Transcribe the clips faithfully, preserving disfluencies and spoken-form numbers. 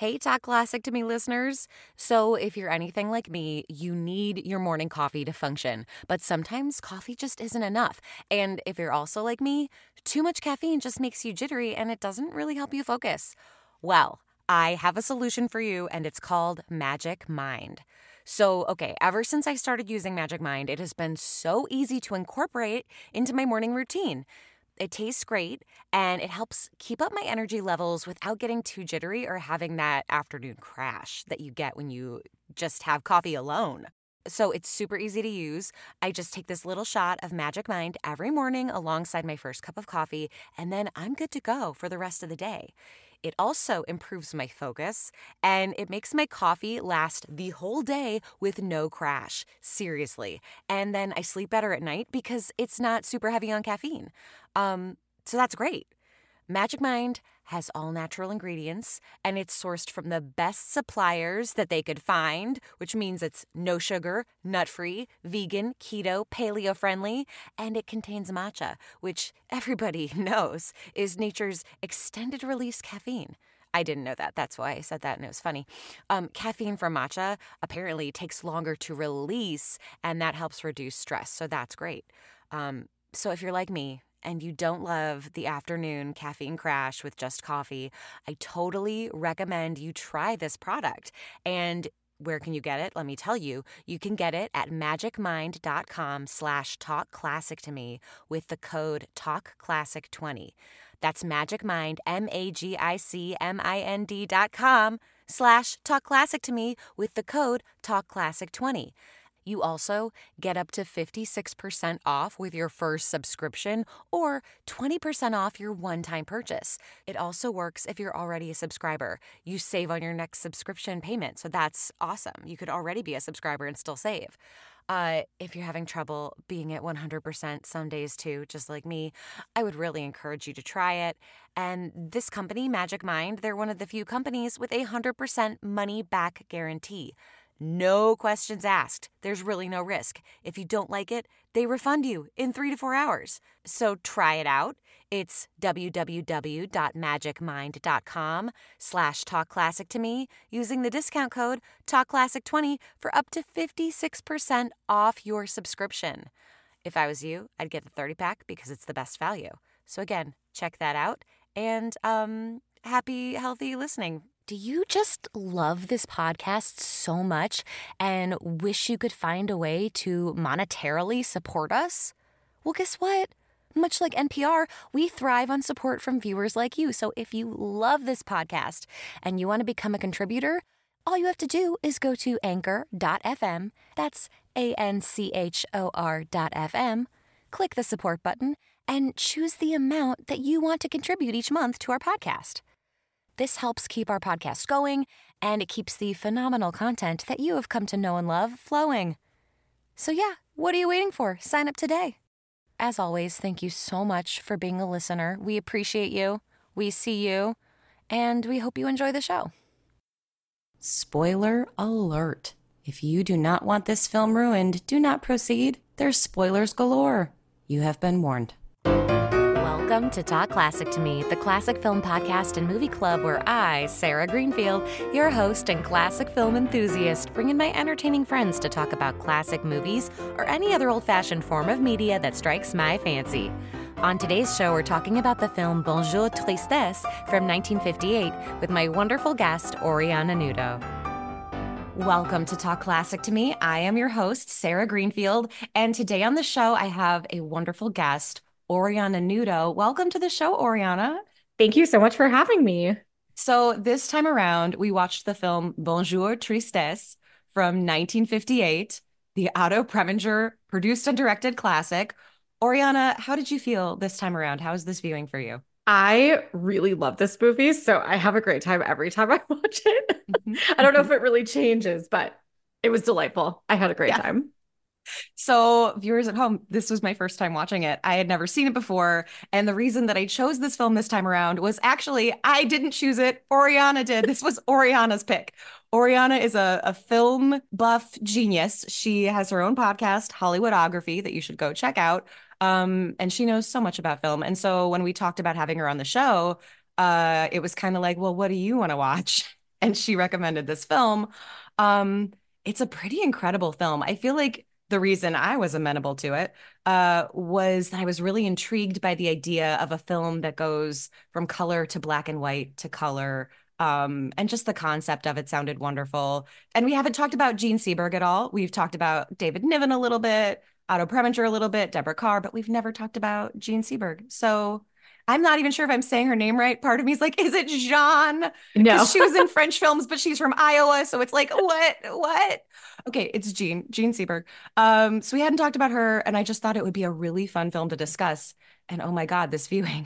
Hey, Talk Classic to Me listeners. So, if you're anything like me, you need your morning coffee to function, but sometimes coffee just isn't enough. And if you're also like me, too much caffeine just makes you jittery and it doesn't really help you focus. Well, I have a solution for you, and it's called Magic Mind. So, okay, ever since I started using Magic Mind, it has been so easy to incorporate into my morning routine. It tastes great, and it helps keep up my energy levels without getting too jittery or having that afternoon crash that you get when you just have coffee alone. So it's super easy to use. I just take this little shot of Magic Mind every morning alongside my first cup of coffee, and then I'm good to go for the rest of the day. It also improves my focus, and it makes my coffee last the whole day with no crash. Seriously. And then I sleep better at night because it's not super heavy on caffeine. Um, so that's great. Magic Mind has all natural ingredients, and it's sourced from the best suppliers that they could find, which means it's no sugar, nut-free, vegan, keto, paleo-friendly, and it contains matcha, which everybody knows is nature's extended-release caffeine. I didn't know that. That's why I said that, and it was funny. Um, caffeine from matcha apparently takes longer to release, and that helps reduce stress, so that's great. Um, so if you're like me, and you don't love the afternoon caffeine crash with just coffee, I totally recommend you try this product. And where can you get it? Let me tell you. You can get it at magicmind.com slash talk classic to me with the code talk classic twenty. That's magicmind, M-A-G-I-C-M-I-N-D dot com slash talk classic to me with the code talk classic twenty. You also get up to fifty-six percent off with your first subscription or twenty percent off your one-time purchase. It also works if you're already a subscriber. You save on your next subscription payment, so that's awesome. You could already be a subscriber and still save. Uh, if you're having trouble being at one hundred percent some days too, just like me, I would really encourage you to try it. And this company, Magic Mind, they're one of the few companies with a one hundred percent money-back guarantee. No questions asked. There's really no risk. If you don't like it, they refund you in three to four hours. So try it out. It's www.magicmind.com slash talkclassic to me using the discount code talk classic twenty for up to fifty-six percent off your subscription. If I was you, I'd get the thirty pack because it's the best value. So again, check that out, and um, happy, healthy listening. Do you just love this podcast so much and wish you could find a way to monetarily support us? Well, guess what? Much like N P R, we thrive on support from viewers like you. So if you love this podcast and you want to become a contributor, all you have to do is go to anchor dot f m. That's A N C H O R dot F M. Click the support button and choose the amount that you want to contribute each month to our podcast. This helps keep our podcast going, and it keeps the phenomenal content that you have come to know and love flowing. So yeah, what are you waiting for? Sign up today. As always, thank you so much for being a listener. We appreciate you, we see you, and we hope you enjoy the show. Spoiler alert. If you do not want this film ruined, do not proceed. There's spoilers galore. You have been warned. Welcome to Talk Classic to Me, the classic film podcast and movie club where I, Sarah Greenfield, your host and classic film enthusiast, bring in my entertaining friends to talk about classic movies or any other old-fashioned form of media that strikes my fancy. On today's show, we're talking about the film Bonjour Tristesse from nineteen fifty-eight with my wonderful guest, Oriana Nudo. Welcome to Talk Classic to Me. I am your host, Sarah Greenfield, and today on the show, I have a wonderful guest, Oriana Nudo. Welcome to the show, Oriana. Thank you so much for having me. So this time around, we watched the film Bonjour Tristesse from nineteen fifty-eight, the Otto Preminger produced and directed classic. Oriana, how did you feel this time around? How is this viewing for you? I really love this movie, so I have a great time every time I watch it. Mm-hmm. I don't know if it really changes, but it was delightful. I had a great Yeah. time. So, viewers at home, this was my first time watching it. I had never seen it before. And the reason that I chose this film this time around was actually, I didn't choose it. Oriana did. This was Oriana's pick. Oriana is a, a film buff genius. She has her own podcast, Hollywoodography, that you should go check out. Um, and she knows so much about film. And so when we talked about having her on the show, uh, it was kind of like, well, what do you want to watch? and she recommended this film. Um, it's a pretty incredible film. I feel like the reason I was amenable to it uh, was that I was really intrigued by the idea of a film that goes from color to black and white to color. Um, and just the concept of it sounded wonderful. And we haven't talked about Gene Seberg at all. We've talked about David Niven a little bit, Otto Preminger a little bit, Deborah Carr, but we've never talked about Gene Seberg. So I'm not even sure if I'm saying her name right. Part of me is like, is it Jean? Because No. she was in French films, but she's from Iowa. So it's like, what? What? Okay, it's Jean, Jean Seberg. Um, so we hadn't talked about her, and I just thought it would be a really fun film to discuss. And oh my God, this viewing.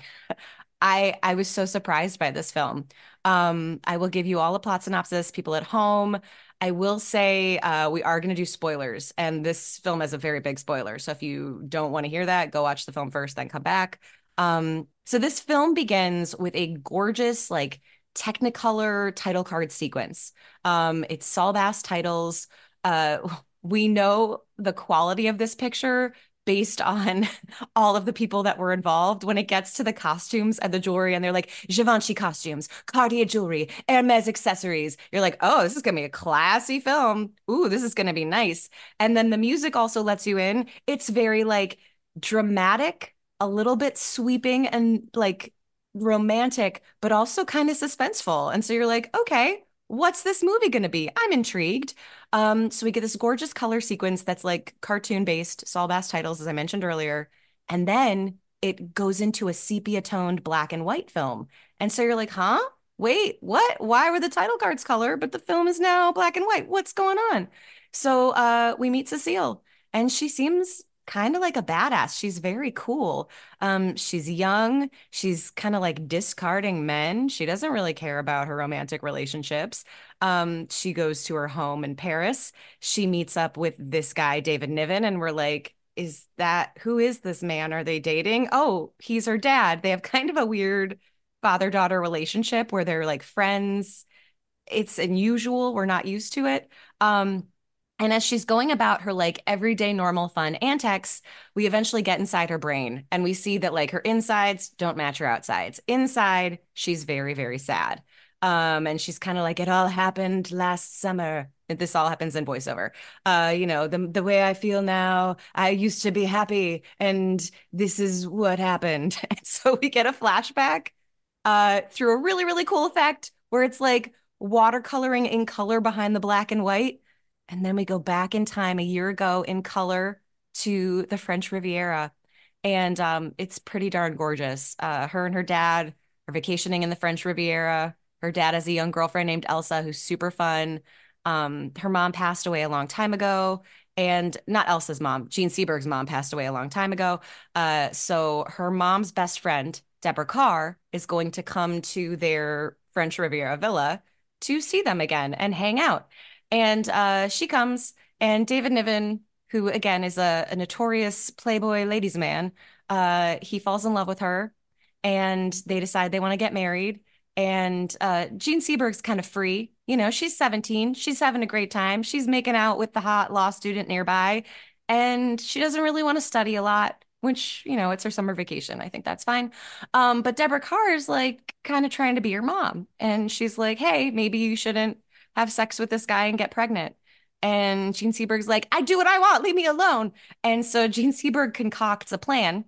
I I was so surprised by this film. Um, I will give you all a plot synopsis, people at home. I will say uh, we are going to do spoilers, and this film has a very big spoiler. So if you don't want to hear that, go watch the film first, then come back. Um, so this film begins with a gorgeous, like Technicolor title card sequence. Um, it's Saul Bass titles. Uh, we know the quality of this picture based on all of the people that were involved when it gets to the costumes and the jewelry, and they're like Givenchy costumes, Cartier jewelry, Hermes accessories. You're like, oh, this is gonna be a classy film. Ooh, this is gonna be nice. And then the music also lets you in. It's very like dramatic, a little bit sweeping and like romantic, but also kind of suspenseful. And so you're like, okay, what's this movie going to be? I'm intrigued. Um, so we get this gorgeous color sequence that's like cartoon based, Saul Bass titles, as I mentioned earlier. And then it goes into a sepia toned black and white film. And so you're like, huh? Wait, what? Why were the title cards color, but the film is now black and white? What's going on? So uh, we meet Cecile, and she seems kind of like a badass. She's very cool. Um, she's young. She's kind of like discarding men. She doesn't really care about her romantic relationships. Um, she goes to her home in Paris. She meets up with this guy, David Niven, and we're like, is that who is this man? Are they dating? Oh, he's her dad. They have kind of a weird father-daughter relationship where they're like friends. It's unusual. We're not used to it. Um, and as she's going about her like everyday normal fun antics, we eventually get inside her brain and we see that like her insides don't match her outsides. Inside, she's very, very sad. Um, and she's kind of like, it all happened last summer. This all happens in voiceover. Uh, you know, the the way I feel now, I used to be happy, and this is what happened. And so we get a flashback uh through a really, really cool effect where it's like watercoloring in color behind the black and white. And then we go back in time a year ago in color to the French Riviera. And um, it's pretty darn gorgeous. Uh, her and her dad are vacationing in the French Riviera. Her dad has a young girlfriend named Elsa who's super fun. Um, her mom passed away a long time ago. And not Elsa's mom, Gene Seberg's mom passed away a long time ago. Uh, so her mom's best friend, Deborah Carr, is going to come to their French Riviera villa to see them again and hang out. And uh, she comes, and David Niven, who again is a, a notorious Playboy ladies' man, uh, he falls in love with her, and they decide they want to get married. And uh, Jean Seberg's kind of free. You know, she's seventeen. She's having a great time. She's making out with the hot law student nearby. And she doesn't really want to study a lot, which, you know, it's her summer vacation. I think that's fine. Um, but Deborah Carr is like kind of trying to be your mom. And she's like, hey, maybe you shouldn't have sex with this guy and get pregnant. And Gene Seberg's like, I do what I want, leave me alone. And so Gene Seberg concocts a plan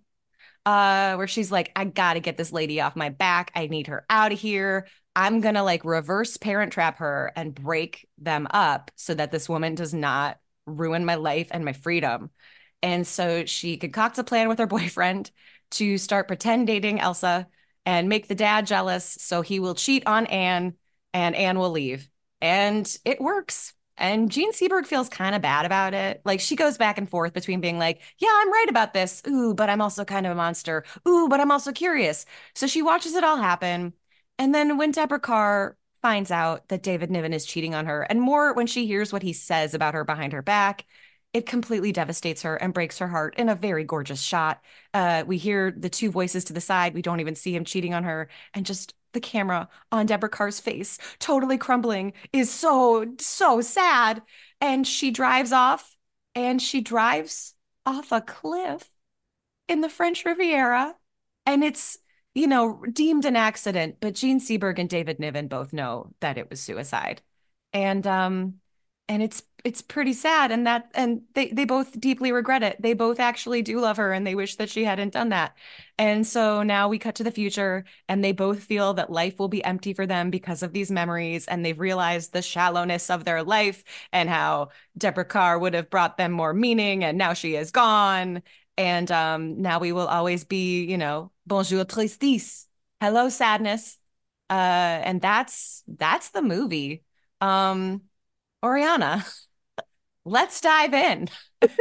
uh, where she's like, I gotta get this lady off my back. I need her out of here. I'm gonna like reverse parent trap her and break them up so that this woman does not ruin my life and my freedom. And so she concocts a plan with her boyfriend to start pretend dating Elsa and make the dad jealous so he will cheat on Anne and Anne will leave. And it works. And Jean Seberg feels kind of bad about it. Like she goes back and forth between being like, yeah, I'm right about this. Ooh, but I'm also kind of a monster. Ooh, but I'm also curious. So she watches it all happen. And then when Deborah Carr finds out that David Niven is cheating on her, and more when she hears what he says about her behind her back, it completely devastates her and breaks her heart in a very gorgeous shot. Uh, we hear the two voices to the side. We don't even see him cheating on her. And just the camera on Deborah Carr's face, totally crumbling, is so, so sad. And she drives off and she drives off a cliff in the French Riviera. And it's, you know, deemed an accident, but Gene Seberg and David Niven both know that it was suicide. And um and it's it's pretty sad, and that and they they both deeply regret it. They both actually do love her and they wish that she hadn't done that. And so now we cut to the future and they both feel that life will be empty for them because of these memories, and they've realized the shallowness of their life and how Deborah Carr would have brought them more meaning, and now she is gone. And um, now we will always be, you know, bonjour tristesse, hello sadness. Uh, and that's that's the movie. Um, Oriana, let's dive in.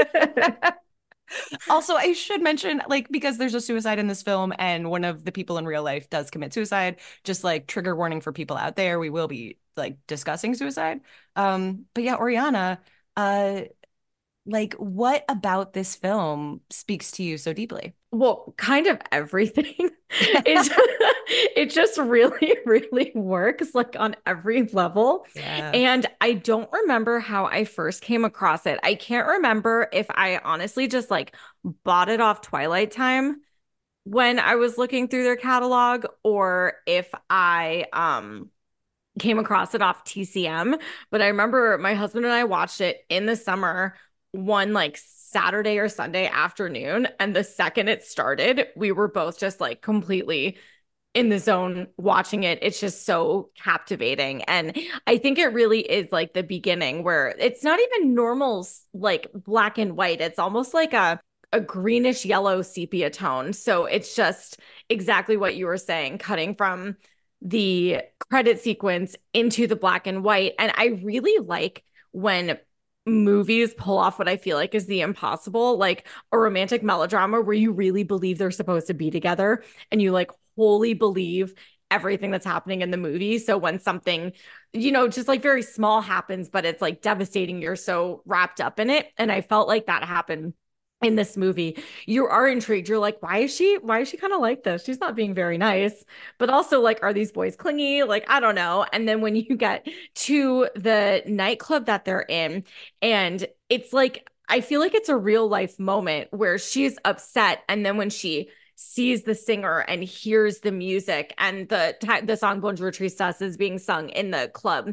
Also, I should mention, like, because there's a suicide in this film, and one of the people in real life does commit suicide, just like trigger warning for people out there, we will be like discussing suicide. Um, but yeah, Oriana, uh, like, what about this film speaks to you so deeply? Well, kind of everything. It it just really, really works like on every level. Yeah. And I don't remember how I first came across it. I can't remember if I honestly just like bought it off Twilight Time when I was looking through their catalog, or if I um came across it off T C M. But I remember my husband and I watched it in the summer one like Saturday or Sunday afternoon. And the second it started, we were both just like completely in the zone watching it. It's just so captivating. And I think it really is like the beginning where it's not even normal, like black and white. It's almost like a a greenish yellow sepia tone. So it's just exactly what you were saying, cutting from the credit sequence into the black and white. And I really like when movies pull off what I feel like is the impossible, like a romantic melodrama where you really believe they're supposed to be together and you like wholly believe everything that's happening in the movie. So when something, you know, just like very small happens, but it's like devastating, you're so wrapped up in it. And I felt like that happened in this movie. You are intrigued. You're like, why is she, why is she kind of like this? She's not being very nice. But also, like, are these boys clingy? Like, I don't know. And then when you get to the nightclub that they're in, and it's like, I feel like it's a real life moment where she's upset. And then when she sees the singer and hears the music and the the song Bonjour Tristesse is being sung in the club.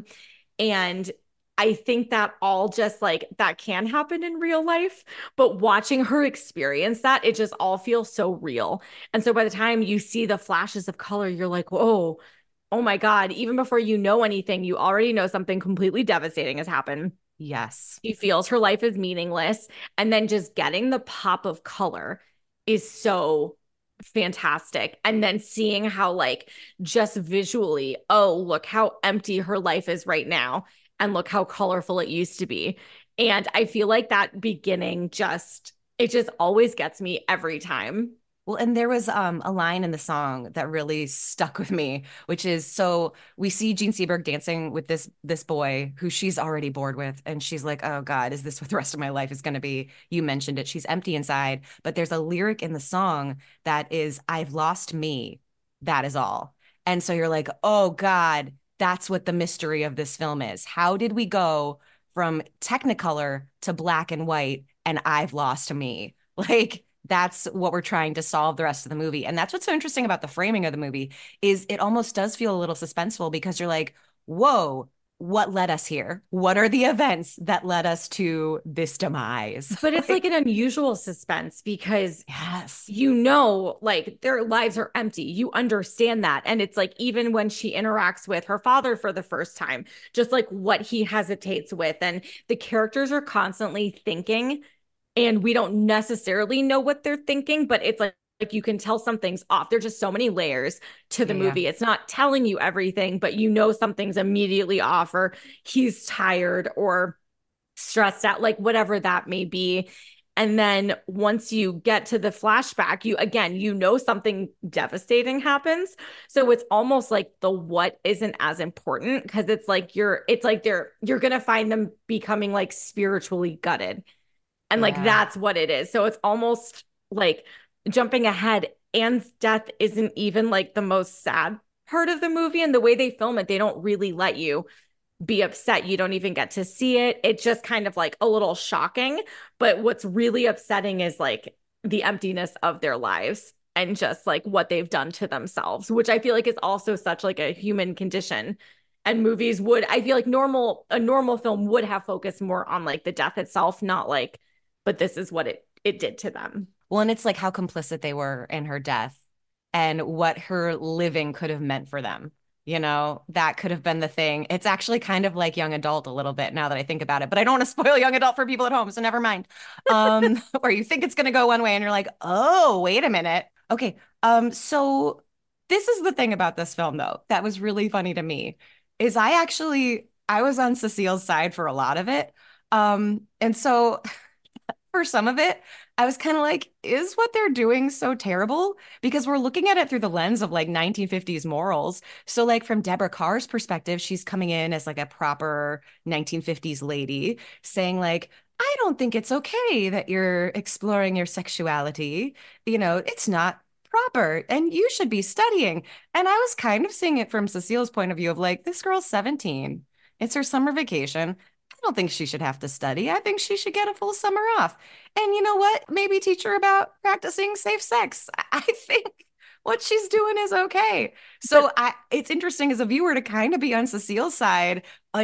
And I think that all just like that can happen in real life, but watching her experience that, it just all feels so real. And so by the time you see the flashes of color, you're like, whoa, oh my God. Even before you know anything, you already know something completely devastating has happened. Yes. She feels her life is meaningless. And then just getting the pop of color is so fantastic. And then seeing how, like, just visually, oh, look how empty her life is right now. And look how colorful it used to be. And I feel like that beginning just, it just always gets me every time. Well, and there was um, a line in the song that really stuck with me, which is, so we see Gene Seberg dancing with this this boy who she's already bored with, and she's like, "Oh God, is this what the rest of my life is going to be?" You mentioned it; she's empty inside. But there's a lyric in the song that is, "I've lost me. That is all." And so you're like, "Oh God, that's what the mystery of this film is. How did we go from Technicolor to black and white, and I've lost me?" Like, that's what we're trying to solve the rest of the movie. And that's what's so interesting about the framing of the movie is it almost does feel a little suspenseful because you're like, whoa, what led us here? What are the events that led us to this demise? But it's like Like, an unusual suspense because yes. you know, like their lives are empty. You understand that. And it's like, even when she interacts with her father for the first time, just like what he hesitates with. And the characters are constantly thinking, and we don't necessarily know what they're thinking, but it's like, like you can tell something's off. There's just so many layers to the Yeah, yeah. movie. It's not telling you everything, but you know something's immediately off, or he's tired or stressed out, like whatever that may be. And then once you get to the flashback, you again, you know something devastating happens. So it's almost like the what isn't as important because it's like you're it's like they're you're gonna find them becoming like spiritually gutted. And like Yeah. that's what it is. So it's almost like jumping ahead. Anne's death isn't even like the most sad part of the movie. And the way they film it, they don't really let you be upset. You don't even get to see it. It's just kind of like a little shocking. But what's really upsetting is like the emptiness of their lives. and just like what they've done to themselves, which I feel like is also such like a human condition. And movies would, I feel like normal, a normal film would have focused more on like the death itself, not like, but this is what it it did to them. Well, and it's like how complicit they were in her death and what her living could have meant for them. You know, that could have been the thing. It's actually kind of like young adult a little bit now that I think about it, but I don't want to spoil young adult for people at home, so never mind. Um, where you think it's going to go one way and you're like, oh, wait a minute. Okay. Um, so this is the thing about this film, though, that was really funny to me, is I actually I was on Cecile's side for a lot of it. Um, and so for some of it, I was kind of like, is what they're doing so terrible? Because we're looking at it through the lens of like nineteen fifties morals. So, like, from Deborah Carr's perspective, she's coming in as like a proper nineteen fifties lady saying, like, I don't think it's okay that you're exploring your sexuality. You know, it's not proper and you should be studying. And I was kind of seeing it from Cecile's point of view of like, this girl's seventeen. It's her summer vacation. I don't think she should have to study. I think she should get a full summer off. And you know what? Maybe teach her about practicing safe sex. I I think what she's doing is okay. So But I it's interesting as a viewer to kind of be on Cecile's side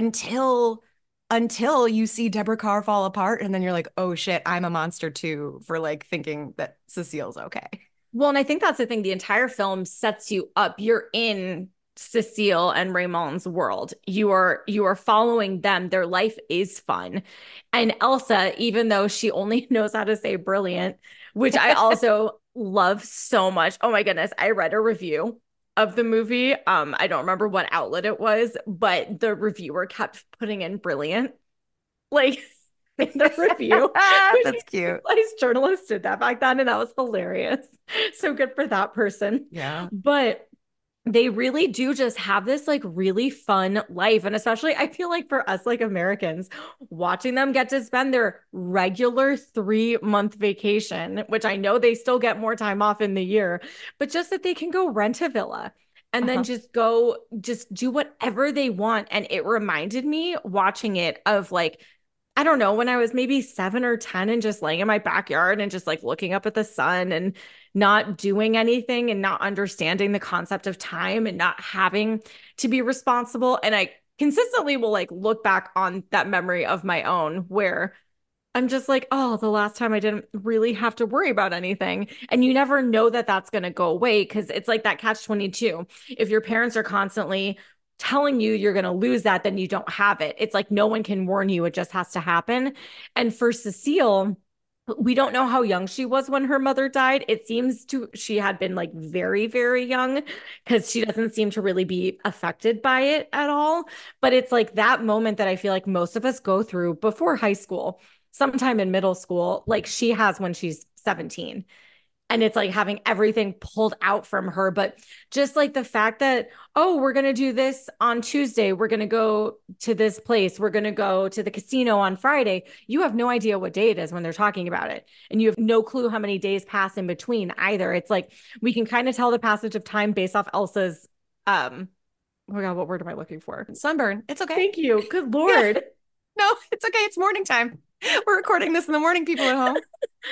until until you see Deborah Carr fall apart and then you're like, "Oh shit, I'm a monster too," for like thinking that Cecile's okay. well, and I think that's the thing. The entire film sets you up. You're in Cecile and Raymond's world. You are you are following them. Their life is fun. And Elsa, even though she only knows how to say brilliant, which I also love so much. Oh my goodness. I read a review of the movie. Um, I don't remember what outlet it was, but the reviewer kept putting in brilliant. Like in the review, which That's cute. like journalists did that back then, and that was hilarious. So good for that person. Yeah. But they really do just have this like really fun life. And especially, I feel like for us, like Americans, watching them get to spend their regular three month vacation, which I know they still get more time off in the year, but just that they can go rent a villa and then Uh-huh. just go, just do whatever they want. And it reminded me watching it of like, I don't know, when I was maybe seven or ten and just laying in my backyard and just like looking up at the sun and not doing anything and not understanding the concept of time and not having to be responsible. And I consistently will like look back on that memory of my own where I'm just like, oh, the last time I didn't really have to worry about anything. And you never know that that's going to go away because it's like that catch twenty-two. If your parents are constantly telling you you're going to lose that, then you don't have it. It's like no one can warn you. It just has to happen. And for Cecile, we don't know how young she was when her mother died. It seems to she had been like very, very young because she doesn't seem to really be affected by it at all. But it's like that moment that I feel like most of us go through before high school, sometime in middle school, like she has when she's seventeen. And it's like having everything pulled out from her. But just like the fact that, oh, we're going to do this on Tuesday. We're going to go to this place. We're going to go to the casino on Friday. You have no idea what day it is when they're talking about it. And you have no clue how many days pass in between either. It's like we can kind of tell the passage of time based off Elsa's, um, oh my God, what word am I looking for? Sunburn. It's okay. Thank you. Good Yeah. Lord. No, it's okay. It's morning time. We're recording this in the morning, people at home.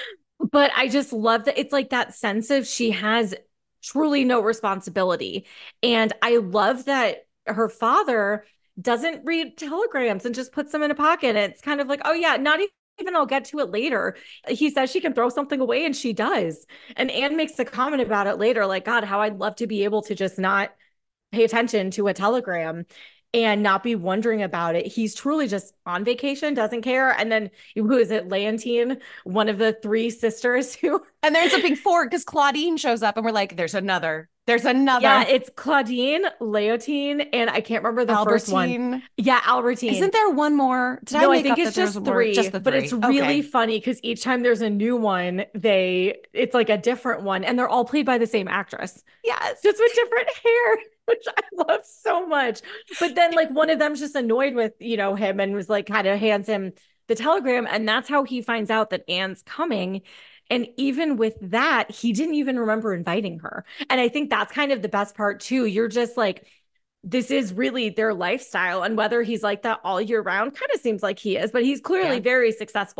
But I just love that it's like that sense of she has truly no responsibility. And I love that her father doesn't read telegrams and just puts them in a pocket. It's kind of like, oh, yeah, not even I'll get to it later. He says she can throw something away and she does. And Anne makes a comment about it later, like, God, how I'd love to be able to just not pay attention to a telegram and not be wondering about it. He's truly just on vacation, doesn't care. And then who is it? Leontine, one of the three sisters who And there ends up being four because Claudine shows up and we're like, there's another. There's another. Yeah, it's Claudine, Leontine, and I can't remember the first one. Albertine. Yeah, Albertine. Isn't there one more? Did no, I I make think up it's that there just was more? three, Just the but three. it's really Okay. funny because each time there's a new one, they it's like a different one, and they're all played by the same actress, Yes. just with different hair, which I love so much. But then, like, one of them's just annoyed with you know him and was like, kind of hands him the telegram, and that's how he finds out that Anne's coming. And even with that, he didn't even remember inviting her. And I think that's kind of the best part too. You're just like, this is really their lifestyle. And whether he's like that all year round, kind of seems like he is, but he's clearly Yeah. very successful.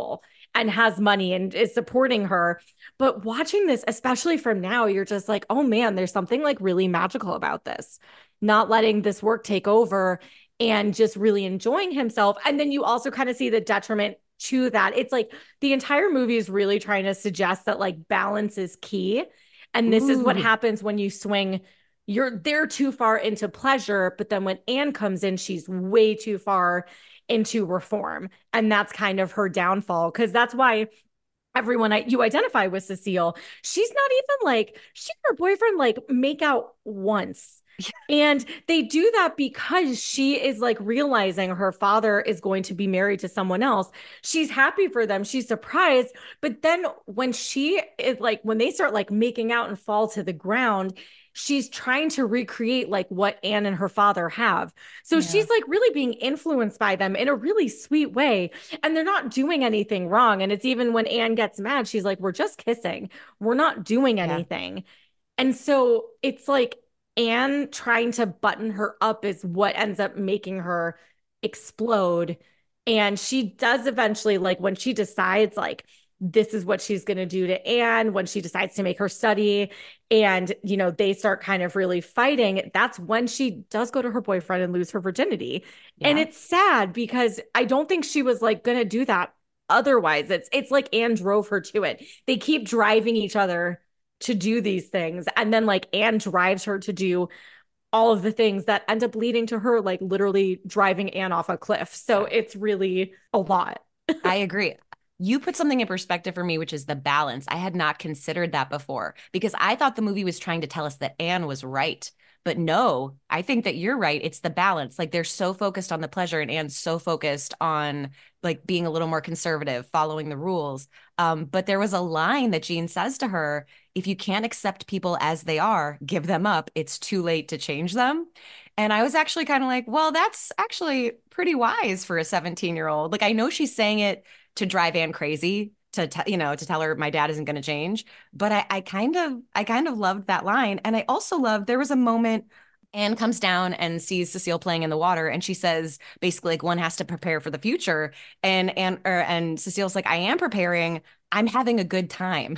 and has money and is supporting her. But watching this, especially from now, you're just like, oh man, there's something like really magical about this. Not letting this work take over and just really enjoying himself. And then you also kind of see the detriment to that. It's like the entire movie is really trying to suggest that like balance is key. And this is what Ooh. happens when you swing, you're there too far into pleasure. But then when Anne comes in, she's way too far into reform. And that's kind of her downfall. Cause that's why everyone I, you identify with Cecile, she's not even like, she and her boyfriend like make out once. And they do that because she is like realizing her father is going to be married to someone else. She's happy for them. She's surprised. But then when she is like, when they start like making out and fall to the ground, she's trying to recreate like what Anne and her father have. So Yeah. she's like really being influenced by them in a really sweet way. And they're not doing anything wrong. And it's even when Anne gets mad, she's like, we're just kissing. We're not doing Yeah. anything. And so it's like Anne trying to button her up is what ends up making her explode. And she does eventually, like when she decides, like, this is what she's going to do to Anne, when she decides to make her study and, you know, they start kind of really fighting, that's when she does go to her boyfriend and lose her virginity. And Yeah. it's sad because I don't think she was like going to do that otherwise. It's it's like Anne drove her to it. They keep driving each other to do these things. And then like Anne drives her to do all of the things that end up leading to her like literally driving Anne off a cliff. So Yeah. it's really a lot. I agree. You put something in perspective for me, which is the balance. I had not considered that before because I thought the movie was trying to tell us that Anne was right. But no, I think that you're right. It's the balance. Like they're so focused on the pleasure and Anne's so focused on like being a little more conservative, following the rules. Um, but there was a line that Jean says to her, if you can't accept people as they are, give them up. It's too late to change them. And I was actually kind of like, well, that's actually pretty wise for a seventeen year old. Like, I know she's saying it to drive Anne crazy, to t- you know, to tell her my dad isn't going to change. But I, I kind of, I kind of loved that line, and I also loved there was a moment. Anne comes down and sees Cecile playing in the water, and she says basically like one has to prepare for the future. And and or, and Cecile's like, I am preparing. I'm having a good time.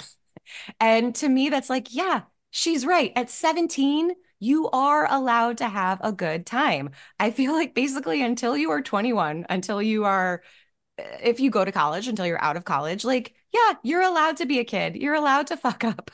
And to me, that's like, yeah, she's right. At seventeen, you are allowed to have a good time. I feel like basically until you are twenty-one, until you are if you go to college until you're out of college, like, yeah, you're allowed to be a kid. You're allowed to fuck up.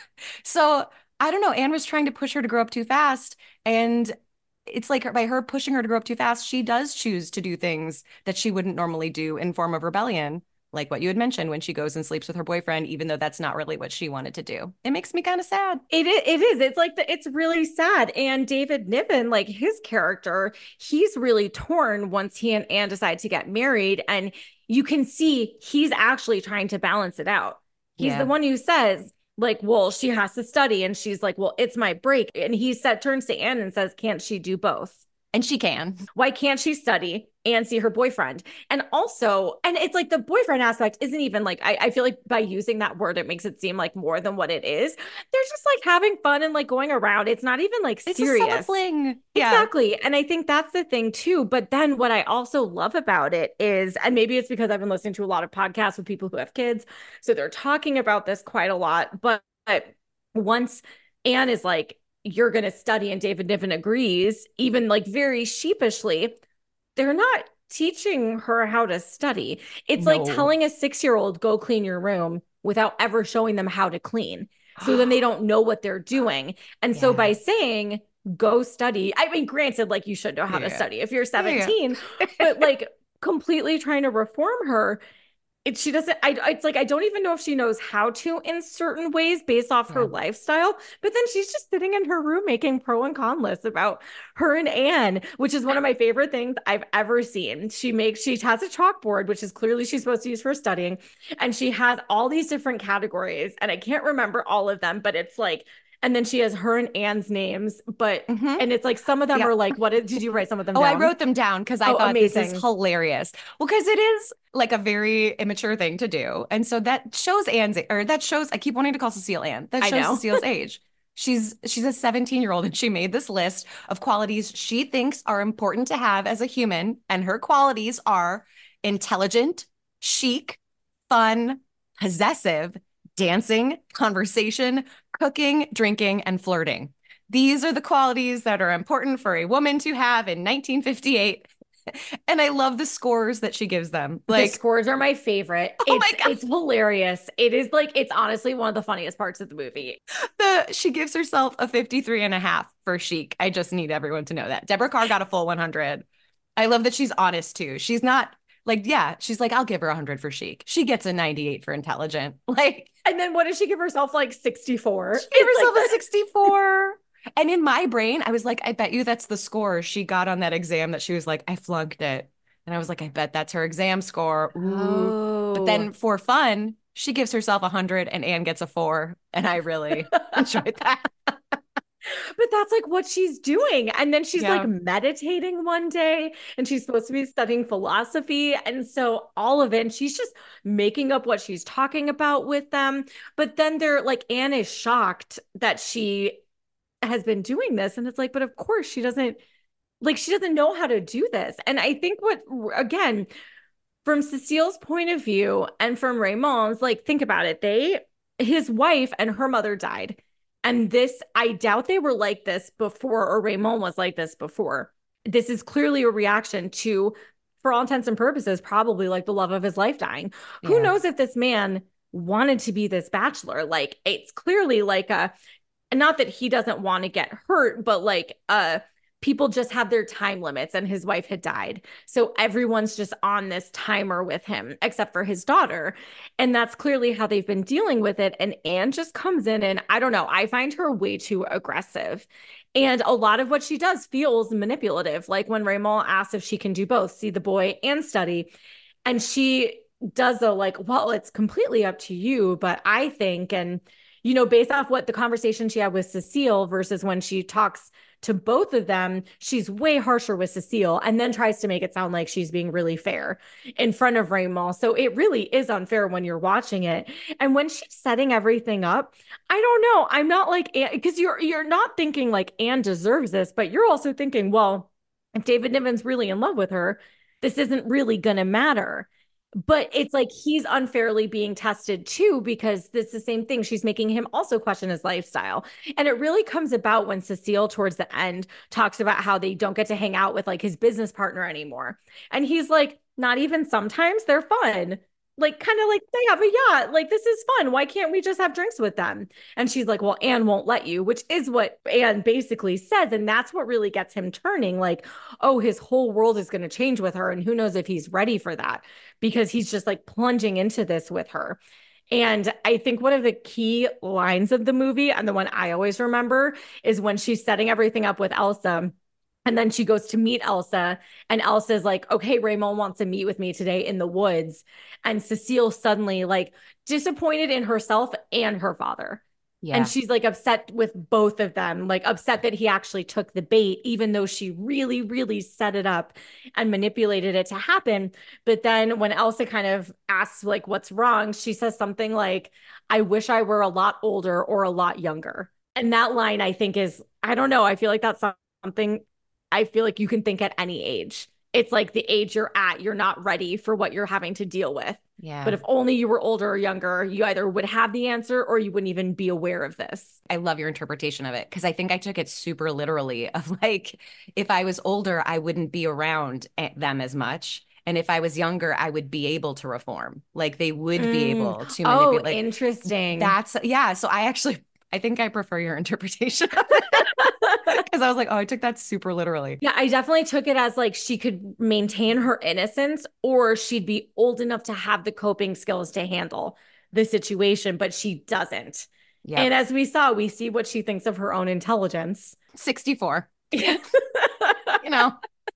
So I don't know. Anne was trying to push her to grow up too fast. And it's like her, by her pushing her to grow up too fast, she does choose to do things that she wouldn't normally do in form of rebellion, like what you had mentioned when she goes and sleeps with her boyfriend, even though that's not really what she wanted to do. It makes me kind of sad. It is, it is. It's like the, it's really sad. And David Niven, like his character, he's really torn once he and Anne decide to get married. And you can see he's actually trying to balance it out. He's the Yeah. one who says, like, well, she has to study. And she's like, well, it's my break. And he said, turns to Anne and says, can't she do both? And she can. Why can't she study and see her boyfriend? And also, and it's like the boyfriend aspect isn't even like, I, I feel like by using that word, it makes it seem like more than what it is. They're just like having fun and like going around. It's not even like It's a summer serious. fling. Yeah. Exactly. And I think that's the thing too. But then what I also love about it is, and maybe it's because I've been listening to a lot of podcasts with people who have kids. So they're talking about this quite a lot. But, but once Anne is like, you're going to study, and David Niven agrees, even like very sheepishly, they're not teaching her how to study. It's like No. telling a six year old, go clean your room without ever showing them how to clean. So then they don't know what they're doing. And so Yeah. by saying, go study, I mean, granted, like you should know how to Yeah. study if you're Yeah. seventeen, but like completely trying to reform her, it, she doesn't I it's like I don't even know if she knows how to in certain ways based off her Yeah. lifestyle, but then she's just sitting in her room making pro and con lists about her and Anne, which is one of my favorite things I've ever seen. She makes she has a chalkboard, which is clearly she's supposed to use for studying, and she has all these different categories, and I can't remember all of them, but it's like, and then she has her and Anne's names, but Mm-hmm. and it's like some of them Yeah. are like, what did you write some of them Oh, I down? wrote them down because I Oh, thought this is amazing. hilarious. Well, because it is like a very immature thing to do. And so that shows Anne's, or that shows, I keep wanting to call Cecile Anne. That I shows know. Cecile's age. She's she's a seventeen year old and she made this list of qualities she thinks are important to have as a human. And her qualities are intelligent, chic, fun, possessive, dancing, conversation, cooking, drinking, and flirting. These are the qualities that are important for a woman to have in nineteen fifty-eight. And I love the scores that she gives them. The Like, scores are my favorite. oh my It's God. it's hilarious. It is like it's honestly one of the funniest parts of the movie. The she gives herself a fifty-three and a half for Chic. I just need everyone to know that. Deborah Carr got a full one hundred. I love that she's honest too. She's not like, yeah, she's like, I'll give her one hundred for Chic. She gets a ninety-eight for Intelligent. Like, And then what does she give herself? Like sixty-four. she gave It's herself like a sixty-four. And in my brain, I was like, I bet you that's the score she got on that exam that she was like, I flunked it. And I was like, I bet that's her exam score. Ooh. But Oh. then for fun, she gives herself a one hundred and Anne gets a four. And I really enjoyed that. But that's like what she's doing. And then she's Yeah. like meditating one day and she's supposed to be studying philosophy. And so all of it, and she's just making up what she's talking about with them. But then they're like, Anne is shocked that she has been doing this. And it's like, but of course she doesn't, like, she doesn't know how to do this. And I think what, again, from Cecile's point of view and from Raymond's, like, think about it. They, his wife and her mother died. And this, I doubt they were like this before, or Raymond was like this before. This is clearly a reaction to, for all intents and purposes, probably like the love of his life dying. Yeah. Who knows if this man wanted to be this bachelor? Like, it's clearly like a, not that he doesn't want to get hurt, but like, uh, people just have their time limits and his wife had died. So everyone's just on this timer with him, except for his daughter. And that's clearly how they've been dealing with it. And Anne just comes in and I don't know, I find her way too aggressive. And a lot of what she does feels manipulative. Like when Raymond asks if she can do both, see the boy and study. And she does the like, well, it's completely up to you, but I think, and you know, based off what the conversation she had with Cecile versus when she talks to both of them, she's way harsher with Cecile and then tries to make it sound like she's being really fair in front of Raymond. So it really is unfair when you're watching it. And when she's setting everything up, I don't know. I'm not like, because you're you're not thinking like Anne deserves this, but you're also thinking, well, if David Niven's really in love with her, this isn't really going to matter. But it's like he's unfairly being tested too, because it's the same thing. She's making him also question his lifestyle. And it really comes about when Cecile, towards the end, talks about how they don't get to hang out with like his business partner anymore. And he's like, not even sometimes, they're fun. Like, kind of like they have a yacht. Like, this is fun. Why can't we just have drinks with them? And she's like, well, Anne won't let you, which is what Anne basically says. And that's what really gets him turning like, oh, his whole world is going to change with her. And who knows if he's ready for that, because he's just like plunging into this with her. And I think one of the key lines of the movie, and the one I always remember, is when she's setting everything up with Elsa. And then she goes to meet Elsa, and Elsa's like, okay, Raymond wants to meet with me today in the woods. And Cecile suddenly like disappointed in herself and her father. Yeah. And she's like upset with both of them, like upset that he actually took the bait, even though she really, really set it up and manipulated it to happen. But then when Elsa kind of asks like, what's wrong? She says something like, I wish I were a lot older or a lot younger. And that line, I think, is, I don't know. I feel like that's something I feel like you can think at any age. It's like the age you're at, you're not ready for what you're having to deal with. Yeah. But if only you were older or younger, you either would have the answer or you wouldn't even be aware of this. I love your interpretation of it, because I think I took it super literally of like, if I was older, I wouldn't be around them as much. And if I was younger, I would be able to reform. Like they would mm. be able to manipulate. Oh, like, interesting. That's, yeah. So I actually, I think I prefer your interpretation of it. Because I was like, oh, I took that super literally. Yeah, I definitely took it as like she could maintain her innocence, or she'd be old enough to have the coping skills to handle the situation, but she doesn't. Yep. And as we saw, we see what she thinks of her own intelligence. sixty-four. You know,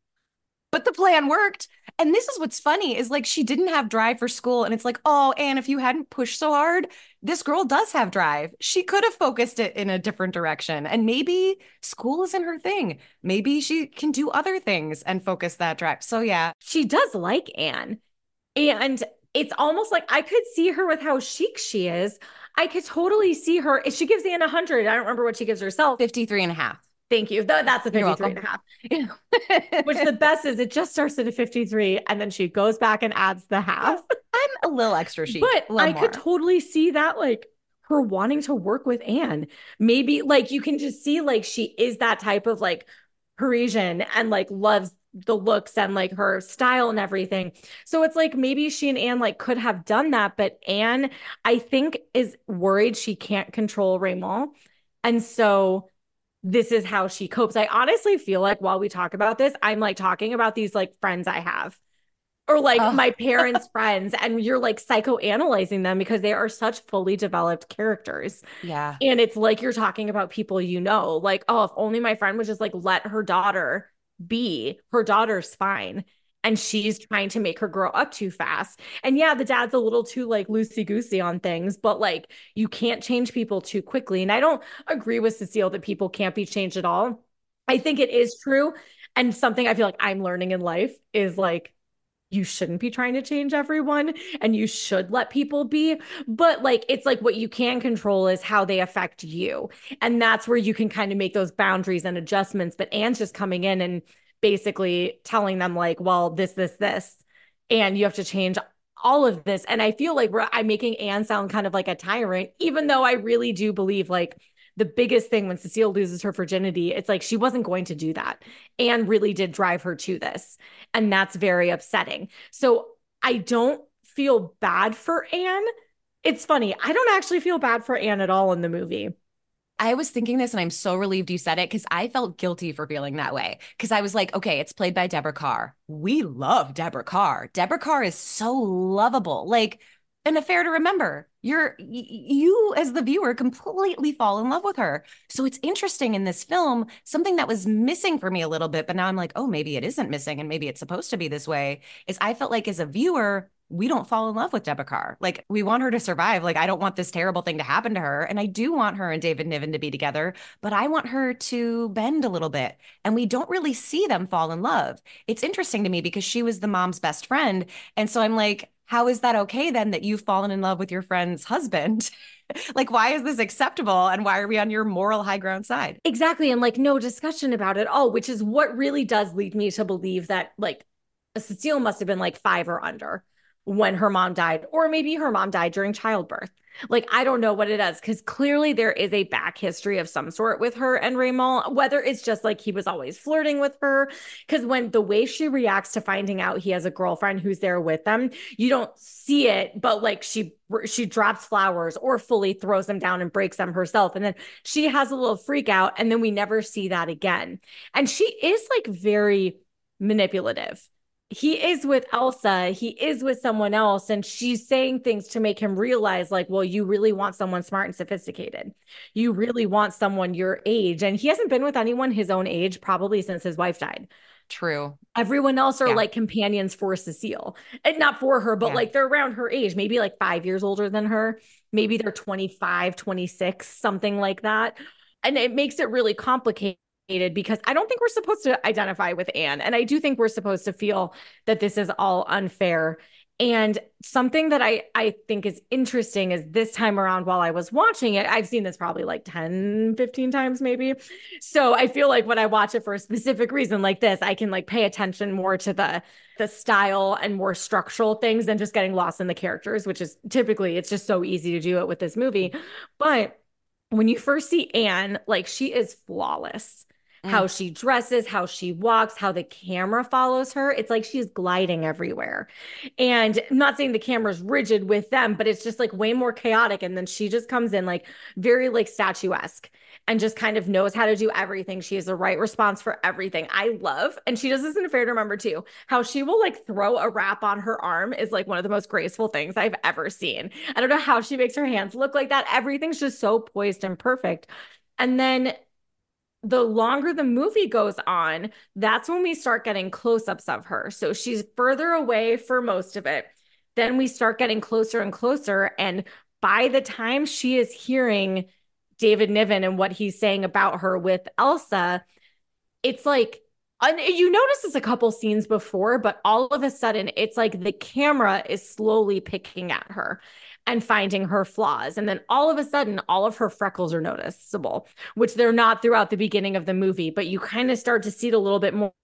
but the plan worked. And this is what's funny is like she didn't have drive for school. And it's like, oh, Anne, if you hadn't pushed so hard, this girl does have drive. She could have focused it in a different direction. And maybe school isn't her thing. Maybe she can do other things and focus that drive. So, yeah. She does like Anne. And it's almost like I could see her with how chic she is. I could totally see her. If she gives Anne one hundred, I don't remember what she gives herself. fifty-three and a half. Thank you. That's a fifty-three and a half. Which the best is it just starts at a fifty-three and then she goes back and adds the half. I I'm a little extra chic, But a little I could more. totally see that, like her wanting to work with Anne. Maybe like you can just see like she is that type of like Parisian and like loves the looks and like her style and everything. So it's like maybe she and Anne like could have done that, but Anne, I think, is worried she can't control Raymond. And so this is how she copes. I honestly feel like while we talk about this, I'm like talking about these like friends I have or like Oh, my parents' friends, and you're like psychoanalyzing them because they are such fully developed characters. yeah. And it's like you're talking about people you know, like, oh, if only my friend would just like let her daughter be, her daughter's fine. And she's trying to make her grow up too fast. And yeah, the dad's a little too like loosey goosey on things, but like you can't change people too quickly. And I don't agree with Cecile that people can't be changed at all. I think it is true. And something I feel like I'm learning in life is like, you shouldn't be trying to change everyone and you should let people be. But like, it's like what you can control is how they affect you. And that's where you can kind of make those boundaries and adjustments. But Anne's just coming in and basically telling them, like, well, this, this, this, and you have to change all of this. And I feel like we're, I'm making Anne sound kind of like a tyrant, even though I really do believe like the biggest thing when Cecile loses her virginity, it's like she wasn't going to do that. Anne really did drive her to this. And that's very upsetting. So I don't feel bad for Anne. It's funny. I don't actually feel bad for Anne at all in the movie. I was thinking this and I'm so relieved you said it because I felt guilty for feeling that way. Because I was like, okay, it's played by Deborah Carr. We love Deborah Carr. Deborah Carr is so lovable. Like, an affair to remember. You're y- you as the viewer completely fall in love with her. So it's interesting in this film, something that was missing for me a little bit, but now I'm like, oh, maybe it isn't missing and maybe it's supposed to be this way. Is I felt like as a viewer, we don't fall in love with Deborah Carr. Like we want her to survive. Like I don't want this terrible thing to happen to her. And I do want her and David Niven to be together, but I want her to bend a little bit. And we don't really see them fall in love. It's interesting to me because she was the mom's best friend. And so I'm like, how is that okay then that you've fallen in love with your friend's husband? Like, why is this acceptable? And why are we on your moral high ground side? Exactly. And like no discussion about it all, which is what really does lead me to believe that like Cecile must have been like five or under when her mom died, or maybe her mom died during childbirth. Like, I don't know what it is because clearly there is a back history of some sort with her and Raymond, whether it's just like he was always flirting with her. Because when the way she reacts to finding out he has a girlfriend who's there with them, you don't see it, but like she she drops flowers or fully throws them down and breaks them herself. And then she has a little freak out, and then we never see that again. And she is like very manipulative. He is with Elsa, he is with someone else, and she's saying things to make him realize, like, well, you really want someone smart and sophisticated. You really want someone your age. And he hasn't been with anyone his own age probably since his wife died. True. Everyone else are Yeah. like companions for Cecile. And not for her, but Yeah. like they're around her age, maybe like five years older than her. Maybe they're twenty-five, twenty-six, something like that. And it makes it really complicated because I don't think we're supposed to identify with Anne. And I do think we're supposed to feel that this is all unfair. And something that I, I think is interesting is this time around while I was watching it, I've seen this probably like ten, fifteen times maybe. So I feel like when I watch it for a specific reason like this, I can like pay attention more to the the style and more structural things than just getting lost in the characters, which is typically it's just so easy to do it with this movie. But when you first see Anne, like she is flawless. How Mm. she dresses, how she walks, how the camera follows her. It's like she's gliding everywhere. And I'm not saying the camera's rigid with them, but it's just like way more chaotic. And then she just comes in like very like statuesque and just kind of knows how to do everything. She has the right response for everything. I love, and she does this in Affair to Remember too, how she will like throw a wrap on her arm is like one of the most graceful things I've ever seen. I don't know how she makes her hands look like that. Everything's just so poised and perfect. And then the longer the movie goes on, that's when we start getting close ups of her. So she's further away for most of it. Then we start getting closer and closer. And by the time she is hearing David Niven and what he's saying about her with Elsa, it's like, and you notice this a couple scenes before, but all of a sudden it's like the camera is slowly picking at her and finding her flaws. And then all of a sudden, all of her freckles are noticeable, which they're not throughout the beginning of the movie, but you kind of start to see it a little bit more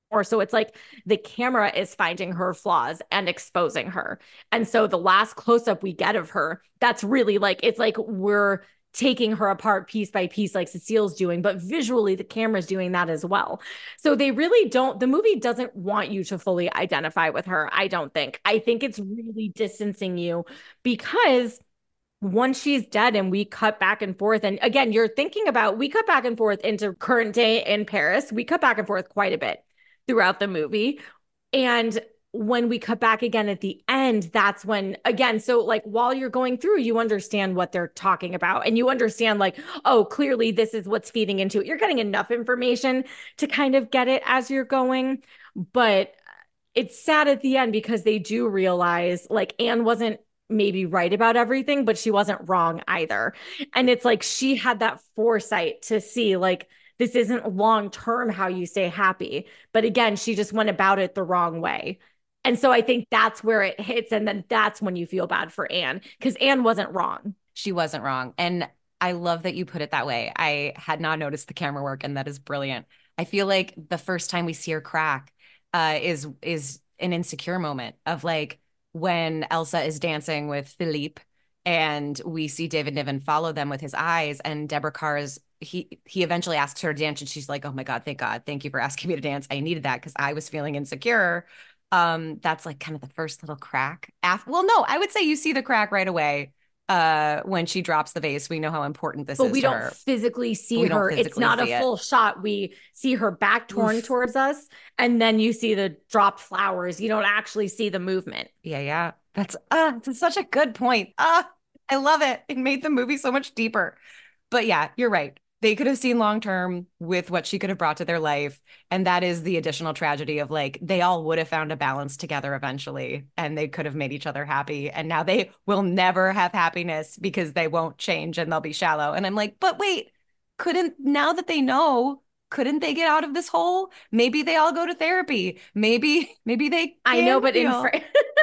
more. So it's like the camera is finding her flaws and exposing her. And so the last close up we get of her, that's really like, it's like we're taking her apart piece by piece, like Cecile's doing, but visually the camera's doing that as well. So they really don't, the movie doesn't want you to fully identify with her, I don't think. I think it's really distancing you because once she's dead and we cut back and forth, and again, you're thinking about, we cut back and forth into current day in Paris. We cut back and forth quite a bit throughout the movie. And when we cut back again at the end, that's when, again, so like while you're going through, you understand what they're talking about and you understand like, oh, clearly this is what's feeding into it. You're getting enough information to kind of get it as you're going. But it's sad at the end because they do realize like Anne wasn't maybe right about everything, but she wasn't wrong either. And it's like she had that foresight to see like, this isn't long term how you stay happy. But again, she just went about it the wrong way. And so I think that's where it hits. And then that's when you feel bad for Anne because Anne wasn't wrong. She wasn't wrong. And I love that you put it that way. I had not noticed the camera work, and that is brilliant. I feel like the first time we see her crack uh, is is an insecure moment of like when Elsa is dancing with Philippe and we see David Niven follow them with his eyes, and Deborah Carr's he he eventually asks her to dance and she's like, oh my God, thank God. Thank you for asking me to dance. I needed that because I was feeling insecure. Um, that's like kind of the first little crack. After, well, no, I would say you see the crack right away uh, when she drops the vase. We know how important this but is we to don't her. physically see We don't her. It's physically not a see it. full shot. We see her back torn Oof. towards us, and then you see the dropped flowers. You don't actually see the movement. Yeah, yeah. That's uh, it's such a good point. Uh, I love it. It made the movie so much deeper. But yeah, you're right. They could have seen long term with what she could have brought to their life. And that is the additional tragedy of like, they all would have found a balance together eventually and they could have made each other happy. And now they will never have happiness because they won't change and they'll be shallow. And I'm like, but wait, couldn't, now that they know, couldn't they get out of this hole? Maybe they all go to therapy. Maybe, maybe they I know, can but in heal. Fr-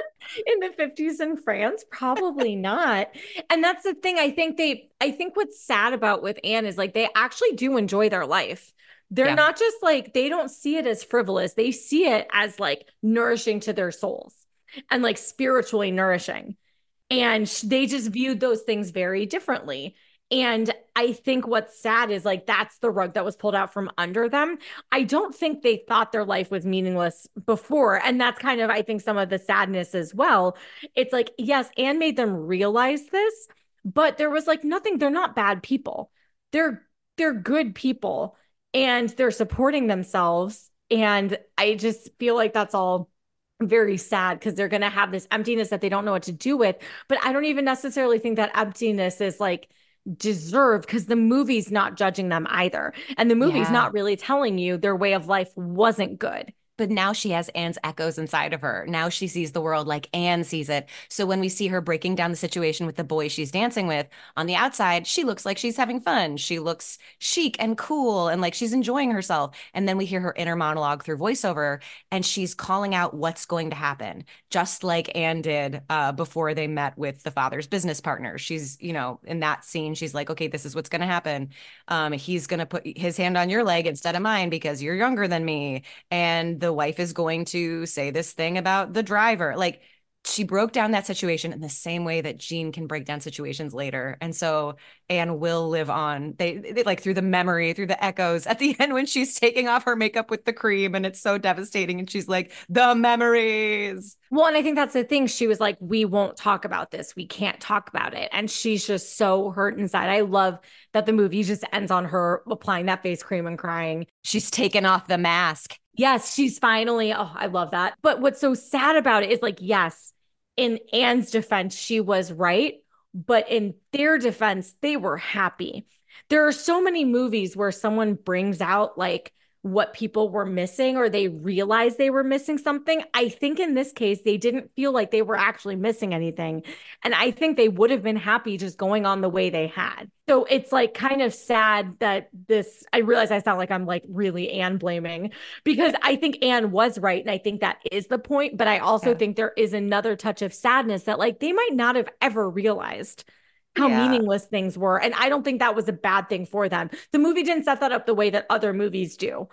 in the fifties in France, probably not. And that's the thing. I think they, I think what's sad about with Anne is like they actually do enjoy their life. They're Yeah. not just like, they don't see it as frivolous. They see it as like nourishing to their souls and like spiritually nourishing. And they just viewed those things very differently. And I think what's sad is like that's the rug that was pulled out from under them. I don't think they thought their life was meaningless before. And that's kind of, I think, some of the sadness as well. It's like, yes, Anne made them realize this, but there was like nothing, they're not bad people. They're they're good people and they're supporting themselves. And I just feel like that's all very sad because they're going to have this emptiness that they don't know what to do with. But I don't even necessarily think that emptiness is like deserved because the movie's not judging them either. And the movie's Yeah. not really telling you their way of life wasn't good. But now she has Anne's echoes inside of her. Now she sees the world like Anne sees it. So when we see her breaking down the situation with the boy she's dancing with, on the outside, she looks like she's having fun. She looks chic and cool and like she's enjoying herself. And then we hear her inner monologue through voiceover and she's calling out what's going to happen, just like Anne did uh, before they met with the father's business partner. She's, you know, in that scene, she's like, okay, this is what's going to happen. Um, he's going to put his hand on your leg instead of mine because you're younger than me. And the wife is going to say this thing about the driver. Like she broke down that situation in the same way that Jean can break down situations later. And so Anne will live on. They, they like through the memory, through the echoes at the end when she's taking off her makeup with the cream and it's so devastating. And she's like, the memories. Well, and I think that's the thing. She was like, we won't talk about this. We can't talk about it. And she's just so hurt inside. I love that the movie just ends on her applying that face cream and crying. She's taken off the mask. Yes, she's finally, oh, I love that. But what's so sad about it is like, yes, in Anne's defense, she was right. But in their defense, they were happy. There are so many movies where someone brings out like what people were missing or they realized they were missing something. I think in this case, they didn't feel like they were actually missing anything. And I think they would have been happy just going on the way they had. So it's like kind of sad that this, I realize I sound like I'm like really Anne blaming because I think Anne was right. And I think that is the point. But I also Yeah. think there is another touch of sadness that like they might not have ever realized how Yeah. meaningless things were. And I don't think that was a bad thing for them. The movie didn't set that up the way that other movies do.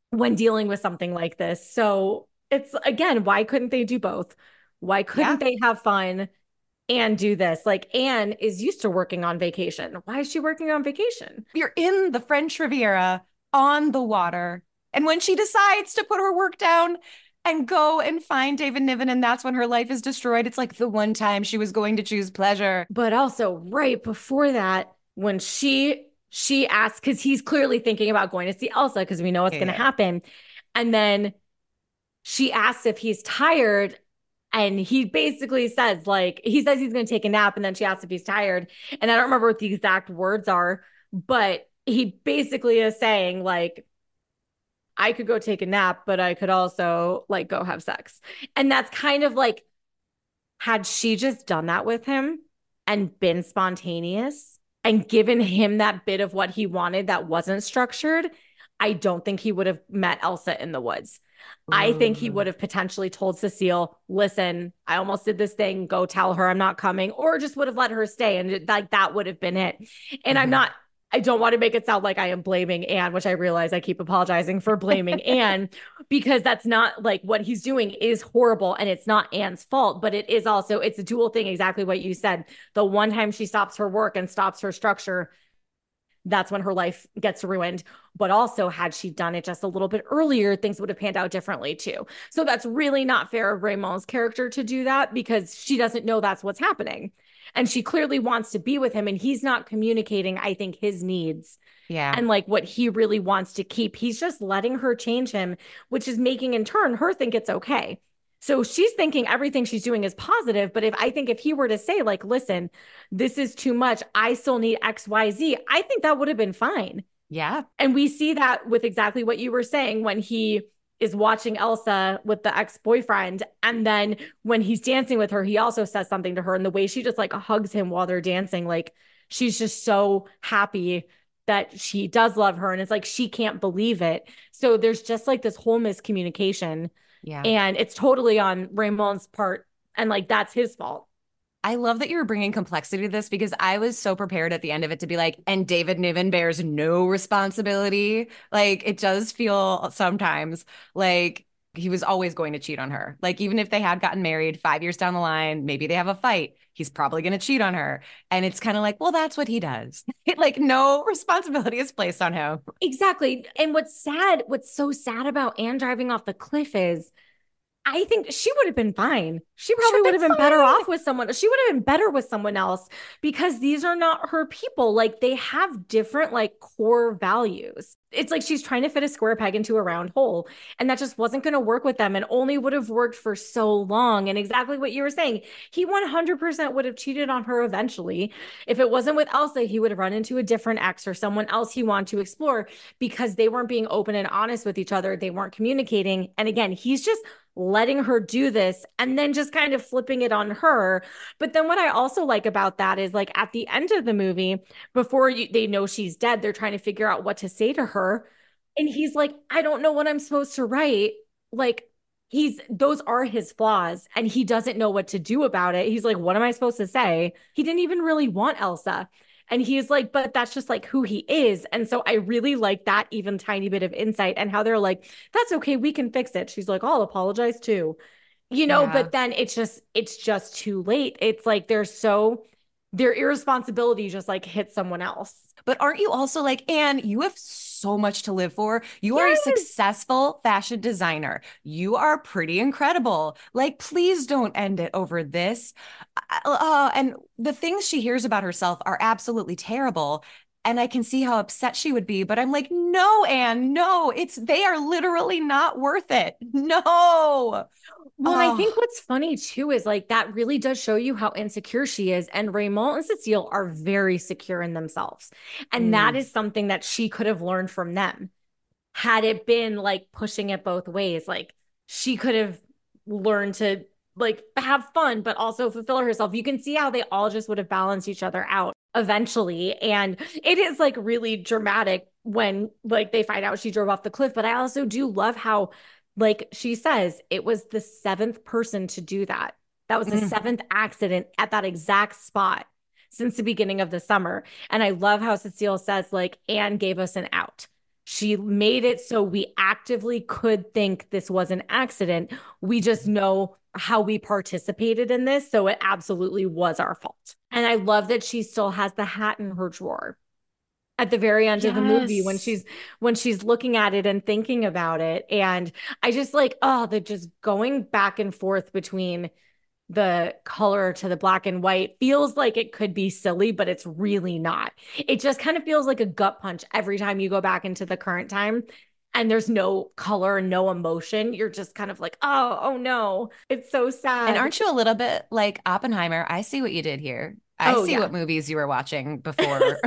when dealing with something like this. So it's again, why couldn't they do both? Why Yeah. couldn't they have fun and do this? Like Anne is used to working on vacation. Why is she working on vacation? You're in the French Riviera on the water. And when she decides to put her work down and go and find David Niven, and that's when her life is destroyed, it's like the one time she was going to choose pleasure. But also right before that, when she she asks, because he's clearly thinking about going to see Elsa because we know what's going to Yeah. happen. And then she asks if he's tired. And he basically says, like, he says he's going to take a nap. And then she asks if he's tired. And I don't remember what the exact words are, but he basically is saying, like, I could go take a nap, but I could also, like, go have sex. And that's kind of like, had she just done that with him and been spontaneous and given him that bit of what he wanted that wasn't structured, I don't think he would have met Elsa in the woods. I think he would Ooh. have potentially told Cecile, listen, I almost did this thing. Go tell her I'm not coming, or just would have let her stay. And it, like that would have been it. And I'm Mhm. not, I don't want to make it sound like I am blaming Anne, which I realize I keep apologizing for blaming Anne, because that's not like what he's doing is horrible and it's not Anne's fault, but it is also, it's a dual thing, exactly what you said. The one time she stops her work and stops her structure, that's when her life gets ruined. But also, had she done it just a little bit earlier, things would have panned out differently too. So that's really not fair of Raymond's character to do that because she doesn't know that's what's happening. And she clearly wants to be with him, and he's not communicating, I think, his needs Yeah. and like what he really wants to keep. He's just letting her change him, which is making in turn her think it's okay. So she's thinking everything she's doing is positive. But if I think if he were to say, like, listen, this is too much, I still need X, Y, Z, I think that would have been fine. Yeah. And we see that with exactly what you were saying when he is watching Elsa with the ex-boyfriend. And then when he's dancing with her, he also says something to her. And the way she just like hugs him while they're dancing, like she's just so happy that she does love her. And it's like she can't believe it. So there's just like this whole miscommunication. Yeah. And it's totally on Raymond's part. And like that's his fault. I love that you were bringing complexity to this because I was so prepared at the end of it to be like, and David Niven bears no responsibility. Like, it does feel sometimes like he was always going to cheat on her. Like, even if they had gotten married five years down the line, maybe they have a fight, he's probably going to cheat on her. And it's kind of like, well, that's what he does. Like, no responsibility is placed on him. Exactly. And what's sad, what's so sad about Anne driving off the cliff is I think she would have been fine. She probably Should would be have been better fine. off with someone. She would have been better with someone else because these are not her people. Like they have different like core values. It's like she's trying to fit a square peg into a round hole, and that just wasn't going to work with them and only would have worked for so long. And exactly what you were saying, he one hundred percent would have cheated on her eventually. If it wasn't with Elsa, he would have run into a different ex or someone else he wanted to explore because they weren't being open and honest with each other. They weren't communicating. And again, he's just letting her do this and then just kind of flipping it on her. But then what I also like about that is like at the end of the movie, before you, they know she's dead, they're trying to figure out what to say to her. And he's like, I don't know what I'm supposed to write. Like, he's those are his flaws and he doesn't know what to do about it. He's like, what am I supposed to say? He didn't even really want Elsa. And he's like, but that's just like who he is. And so I really like that even tiny bit of insight and how they're like, that's okay, we can fix it. She's like, I'll apologize too. You know, Yeah. but then it's just, it's just too late. It's like they're so, their irresponsibility just like hits someone else. But aren't you also like, Anne, you have so much to live for. You are a Yes. successful fashion designer. You are pretty incredible. Like, please don't end it over this. Uh, uh, and the things she hears about herself are absolutely terrible. And I can see how upset she would be, but I'm like, no, Anne, no, it's they are literally not worth it. No. Well, and I think Oh, what's funny too is like that really does show you how insecure she is. And Raymond and Cecile are very secure in themselves. And that mm, is something that she could have learned from them. Had it been like pushing it both ways, like she could have learned to like have fun, but also fulfill herself. You can see how they all just would have balanced each other out eventually. And it is like really dramatic when like they find out she drove off the cliff. But I also do love how, like she says, it was the seventh person to do that. That was the mm. seventh accident at that exact spot since the beginning of the summer. And I love how Cecile says, like, Anne gave us an out. She made it so we actively could think this was an accident. We just know how we participated in this. So it absolutely was our fault. And I love that she still has the hat in her drawer at the very end of the movie when Yes. she's when she's looking at it and thinking about it. And I just like, oh, the just going back and forth between the color to the black and white feels like it could be silly, but it's really not. It just kind of feels like a gut punch every time you go back into the current time and there's no color, no emotion. You're just kind of like, oh, oh no, it's so And sad. aren't you a little bit like Oppenheimer? I see what you did here. I Oh, see yeah. what movies you were watching before.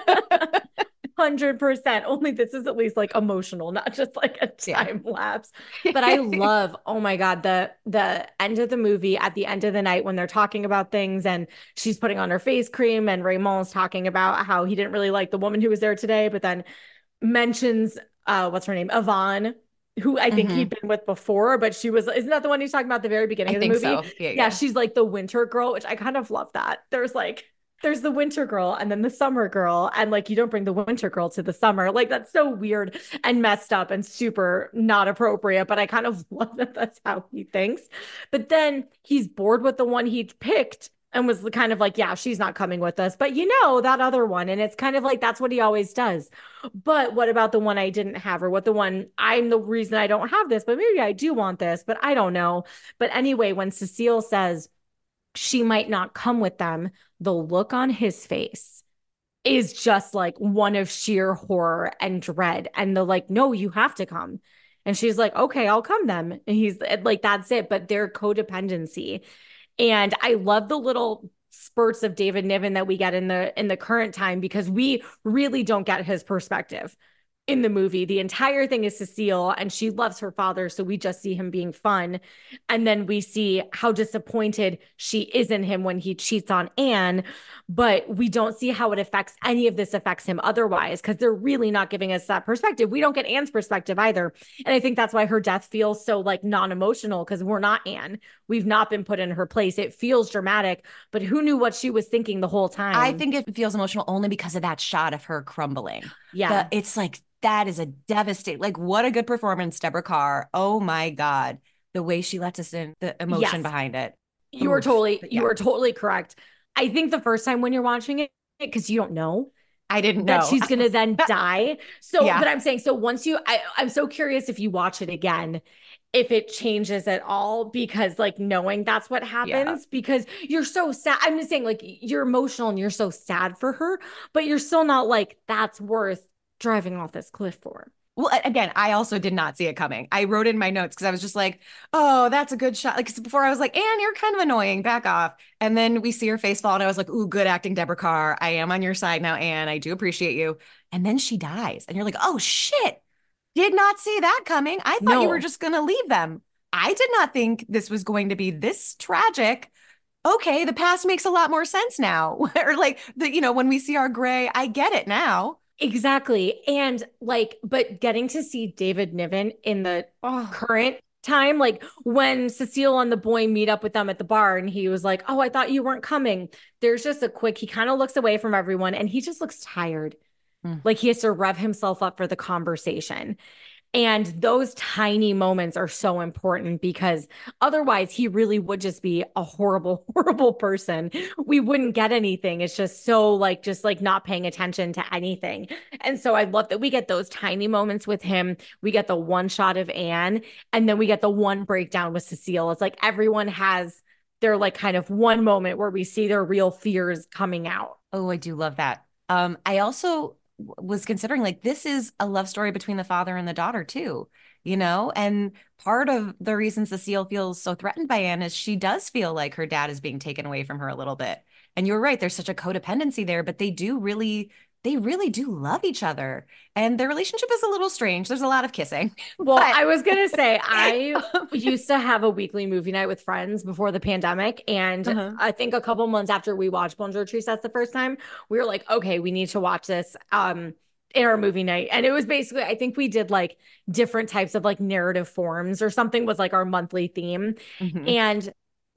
one hundred percent. Only this is at least like emotional, not just like a Yeah. time lapse. But I love, oh my God, the the end of the movie at the end of the night when they're talking about things and she's putting on her face cream and Raymond's talking about how he didn't really like the woman who was there today, but then mentions uh what's her name? Yvonne, who I think Hmm. he'd been with before, but she was, isn't that the one he's talking about at the very beginning I of the think movie? so. Yeah, Yeah, yeah. she's like the winter girl, which I kind of love that. There's like there's the winter girl and then the summer girl. And like, you don't bring the winter girl to the summer. Like, that's so weird and messed up and super not appropriate. But I kind of love that that's how he thinks. But then he's bored with the one he picked and was kind of like, yeah, she's not coming with us. But you know, that other one. And it's kind of like, that's what he always does. But what about the one I didn't have, or what the one I'm the reason I don't have this, but maybe I do want this, but I don't know. But anyway, when Cecile says, she might not come with them, the look on his face is just like one of sheer horror and dread. And the like, no, you have to come. And she's like, okay, I'll come then. And he's like, that's it. But their codependency. And I love the little spurts of David Niven that we get in the in the current time because we really don't get his perspective in the movie. The entire thing is Cecile and she loves her father. So we just see him being fun. And then we see how disappointed she is in him when he cheats on Anne. But we don't see how it affects any of this affects him otherwise because they're really not giving us that perspective. We don't get Anne's perspective either. And I think that's why her death feels so like non-emotional because we're not Anne. We've not been put in her place. It feels dramatic, but who knew what she was thinking the whole I time? think it feels emotional only because of that shot of her crumbling. The Yeah. it's like that is a devastating, like what a good performance, Deborah Carr. Oh my God. The way she lets us in, the emotion Yes. behind it. You are Oof. totally, But you yeah, are totally correct. I think the first time when you're watching it, because you don't know I didn't that know. she's gonna then die. So, Yeah. but I'm saying, so once you, I, I'm so curious if you watch it again, if it changes at all, because like knowing that's what Yeah. happens, because you're so sad. I'm just saying, like, you're emotional and you're so sad for her, but you're still not like, that's worth driving off this cliff for. Well, again, I also did not see it coming. I wrote in my notes because I was just like, oh, that's a good shot. Like, 'cause before I was like, Anne, you're kind of annoying. Back off. And then we see her face fall, and I was like, ooh, good acting, Deborah Carr. I am on your side now, Anne. I do appreciate you. And then she dies. And you're like, oh, shit. Did not see that coming. I thought you were No, just going to leave them. I did not think this was going to be this tragic. Okay, the past makes a lot more sense now. Or like the, you know, when we see our gray, I get it now. exactly. And like, but getting to see David Niven in the Oh, current time, like when Cecile and the boy meet up with them at the bar and he was like, oh, I thought you weren't coming. There's just a quick, he kind of looks away from everyone and he just looks tired. mm. Like he has to rev himself up for the conversation. And those tiny moments are so important because otherwise he really would just be a horrible, horrible person. We wouldn't get anything. It's just so like, just like not paying attention to anything. And so I love that we get those tiny moments with him. We get the one shot of Anne, and then we get the one breakdown with Cecile. It's like everyone has their like kind of one moment where we see their real fears coming out. Oh, I do love that. Um, I also w- was considering like this is a love story between the father and the daughter too, you know? And part of the reason Cecile feels so threatened by Anne is she does feel like her dad is being taken away from her a little bit. And you're right, there's such a codependency there, but they do really, they really do love each other. And their relationship is a little strange. There's a lot of kissing, Well, but I was gonna say I used to have a weekly movie night with friends before the pandemic, and uh-huh. I think a couple months after we watched Bonjour Tristes the first time, we were like, okay, we need to watch this um in our movie night. And it was basically, I think we did like different types of like narrative forms or something was like our monthly theme. Mhm. And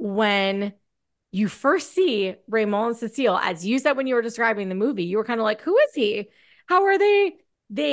when you first see Raymond and Cecile, as you said when you were describing the movie, you were kind of like, who is he? How are they? They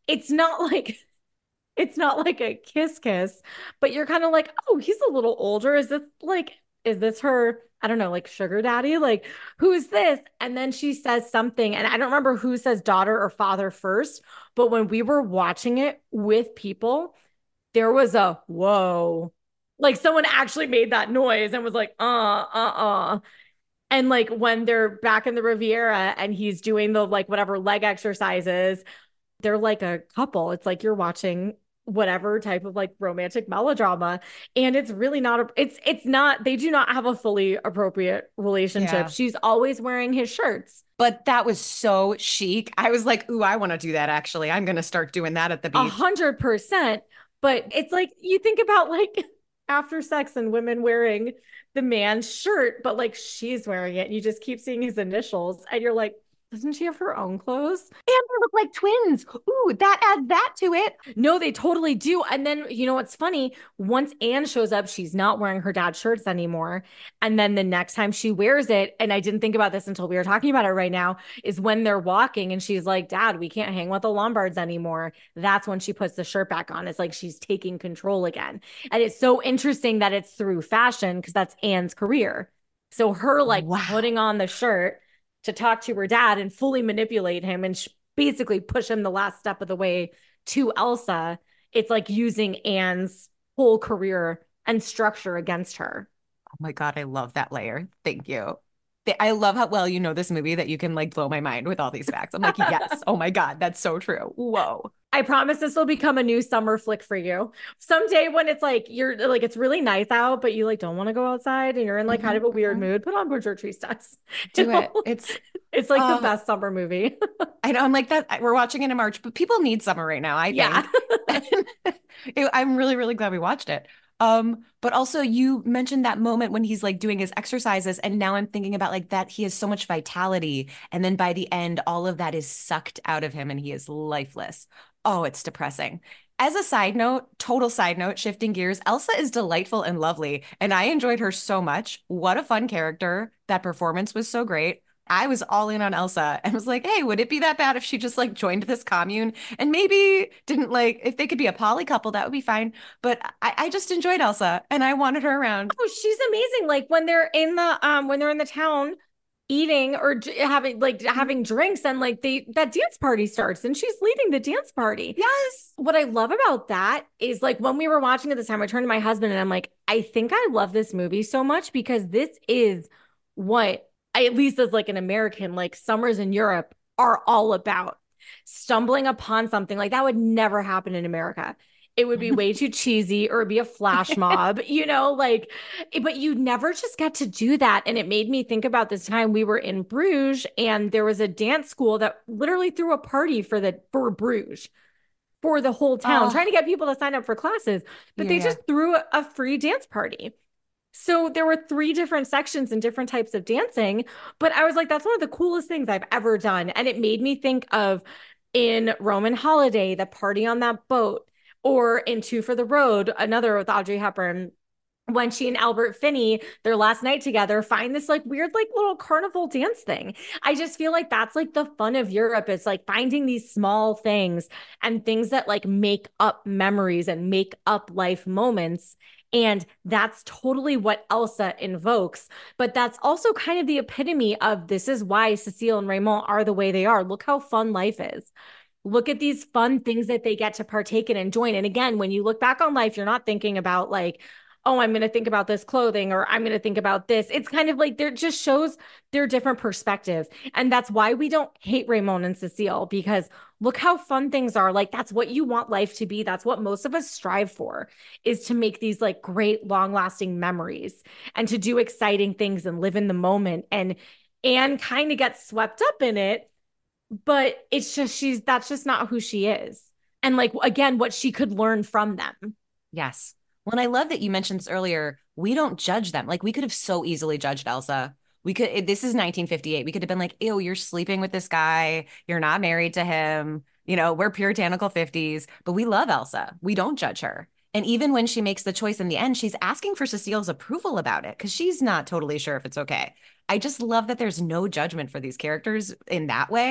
it's not like it's not like a kiss kiss, but you're kind of like, oh, he's a little older. Is this like, is this her? I don't know, like sugar daddy? Like, who's this? And then she says something, and I don't remember who says daughter or father first, but when we were watching it with people, there was a whoa. Like someone actually made that noise and was like, uh, uh, uh. And like when they're back in the Riviera and he's doing the like whatever leg exercises, they're like a couple. It's like you're watching whatever type of like romantic melodrama, and it's really not a, it's it's not, they do not have a fully appropriate relationship. Yeah. She's always wearing his shirts. But that was so chic. I was like, ooh, I want to do that actually. I'm going to start doing that at the A beach. hundred percent. But it's like you think about like after sex and women wearing the man's shirt, but like she's wearing it and you just keep seeing his initials and you're like, doesn't she have her own clothes? And they look like twins. Ooh, that adds that to it. No, they totally do. And then, you know what's funny? Once Anne shows up, she's not wearing her dad's shirts anymore. And then the next time she wears it, and I didn't think about this until we were talking about it right now, is when they're walking and she's like, Dad, we can't hang with the Lombards anymore. That's when she puts the shirt back on. It's like she's taking control again. And it's so interesting that it's through fashion because that's Anne's career. So her like Wow. putting on the shirt to talk to her dad and fully manipulate him and sh- basically push him the last step of the way to Elsa. It's like using Anne's whole career and structure against her. Oh my God, I love that layer. Thank you. I love how well you know this movie that you can like blow my mind with all these facts. I'm like, yes. Oh my God, that's so true. Whoa. I promise this will become a new summer flick for you. Someday when it's like you're like it's really nice out, but you like don't want to go outside and you're in like kind of a weird Mhm. mood, put on Bridge or Tree Steps. Do You know? it. It's It's like uh, the best summer movie. I know I'm like that. We're watching it in March, but people need summer right now, I Yeah. think. It- I'm really, really glad we watched it. Um, but also you mentioned that moment when he's like doing his exercises, and now I'm thinking about like that he has so much vitality, and then by the end, all of that is sucked out of him and he is lifeless. Oh, it's depressing. As a side note, total side note, shifting gears, Elsa is delightful and lovely, and I enjoyed her so much. What a fun character. That performance was so great. I was all in on Elsa and was like, hey, would it be that bad if she just like joined this commune and maybe didn't like, if they could be a poly couple, that would be fine. But I, I just enjoyed Elsa and I wanted her around. Oh, she's amazing. Like when they're in the um when they're in the town eating or j- having like having drinks and like they that dance party starts and she's leading the dance party. Yes. What I love about that is like when we were watching it this time, I turned to my husband and I'm like, I think I love this movie so much because this is what I, at least as like an American, like summers in Europe are all about. Stumbling upon something like that would never happen in America. It would be way too cheesy or it'd be a flash mob, you know, like, but you never just get to do that. And it made me think about this time we were in Bruges and there was a dance school that literally threw a party for the, for Bruges, for the whole town, Oh, trying to get people to sign up for classes, but yeah, they yeah. just threw a, a free dance party. So there were three different sections and different types of dancing. But I was like, that's one of the coolest things I've ever done. And it made me think of in Roman Holiday, the party on that boat, or in Two for the Road, another with Audrey Hepburn, when she and Albert Finney, their last night together, find this like weird, like little carnival dance thing. I just feel like that's like the fun of Europe. It's like finding these small things and things that like make up memories and make up life moments. And that's totally what Elsa invokes. But that's also kind of the epitome of this is why Cecile and Raymond are the way they are. Look how fun life is. Look at these fun things that they get to partake in and join. And again, when you look back on life, you're not thinking about like, oh, I'm going to think about this clothing or I'm going to think about this. It's kind of like there just shows their different perspective. And that's why we don't hate Raymond and Cecile because look how fun things are. Like that's what you want life to be. That's what most of us strive for is to make these like great long lasting memories and to do exciting things and live in the moment. And Anne kind of gets swept up in it, but it's just she's that's just not who she is. And like again, what she could learn from them. Yes. Well, and I love that you mentioned this earlier. We don't judge them. Like we could have so easily judged Elsa. We could, this is nineteen fifty-eight. We could have been like, ew, you're sleeping with this guy. You're not married to him. You know, we're puritanical fifties, but we love Elsa. We don't judge her. And even when she makes the choice in the end, she's asking for Cecile's approval about it because she's not totally sure if it's okay. I just love that there's no judgment for these characters in that way.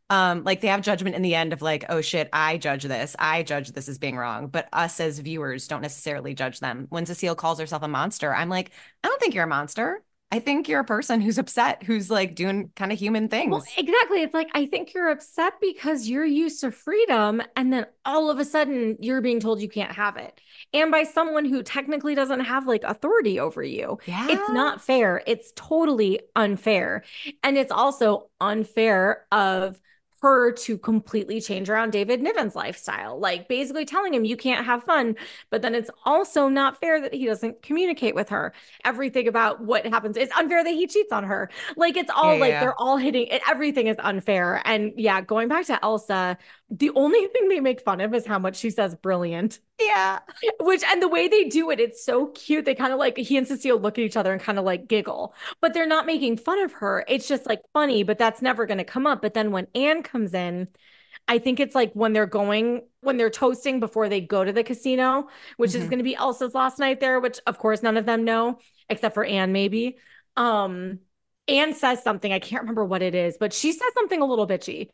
Um, like they have judgment in the end of like, oh shit, I judge this. I judge this as being wrong. But us as viewers don't necessarily judge them. When Cecile calls herself a monster, I'm like, I don't think you're a monster. I think you're a person who's upset, who's like doing kind of human Well, things. exactly. It's like, I think you're upset because you're used to freedom. And then all of a sudden you're being told you can't have it. And by someone who technically doesn't have like authority over you. It's Yeah. not fair. It's totally unfair. And it's also unfair of her to completely change around David Niven's lifestyle, like basically telling him you can't have fun. But then it's also not fair that he doesn't communicate with her. Everything about what happens, it's unfair that he cheats on her. Like it's Yeah, all yeah, like yeah. they're all hitting it. Everything is unfair. And yeah, going back to Elsa, the only thing they make fun of is how much she says brilliant. Yeah. Which, and the way they do it, it's so cute. They kind of like, he and Cecile look at each other and kind of like giggle, but they're not making fun of her. It's just like funny, but that's never going to come up. But then when Anne comes in, I think it's like when they're going, when they're toasting before they go to the casino, which is Mhm. going to be Elsa's last night there, which of course none of them know, except for Anne, maybe. Um, Anne says something, I can't remember what it is, but she says something a little bitchy.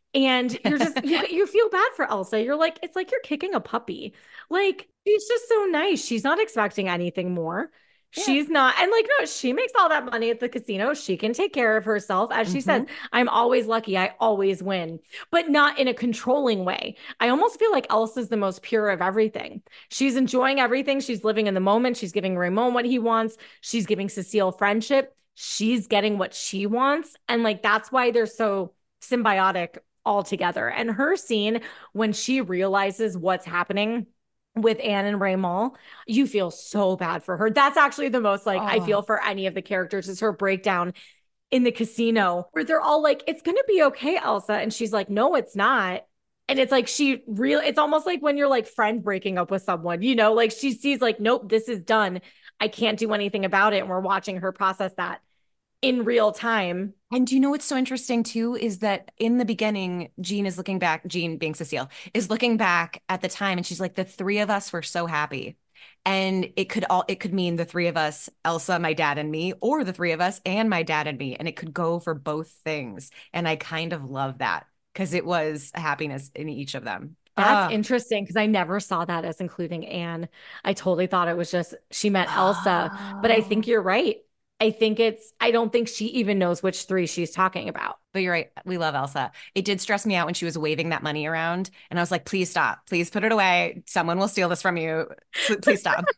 And you're just you you feel bad for Elsa. You're like, it's like you're kicking a puppy. Like, she's just so nice. She's not expecting anything more. Yeah. She's not, and like, no, she makes all that money at the casino. She can take care of herself. As she says, Mhm. I'm always lucky. I always win, but not in a controlling way. I almost feel like Elsa's the most pure of everything. She's enjoying everything. She's living in the moment. She's giving Raymond what he wants. She's giving Cecile friendship. She's getting what she wants. And like, that's why they're so symbiotic all together. And her scene when she realizes what's happening with Anne and Raymond, you feel so bad for her. That's actually the most like I Oh. feel for any of the characters is her breakdown in the casino where they're all like, it's going to be okay, Elsa. And she's like, no, it's not. And it's like she real it's almost like when you're like friend breaking up with someone, you know, like she sees like, nope, this is done. I can't do anything about it. And we're watching her process that in real time. And do you know what's so interesting too is that in the beginning, Jean is looking back, Jean being Cecile, is looking back at the time and she's like, the three of us were so happy. And it could all it could mean the three of us, Elsa, my dad, and me, or the three of us and my dad and me. And it could go for both things. And I kind of love that because it was a happiness in each of them. That's Uh, interesting because I never saw that as including Anne. I totally thought it was just she meant Elsa, but I think oh. you're right. I think it's, I don't think she even knows which three she's talking about. But you're right. We love Elsa. It did stress me out when she was waving that money around. And I was like, please stop. Please put it away. Someone will steal this from you. Please stop.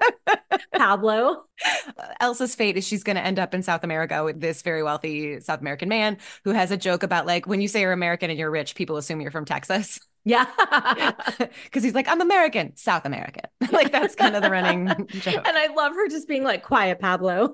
Pablo. Elsa's fate is she's going to end up in South America with this very wealthy South American man who has a joke about like, when you say you're American and you're rich, people assume you're from Texas. Yeah. Because he's like, I'm American, South American. Like that's kind of the running joke. And I love her just being like, quiet, Pablo.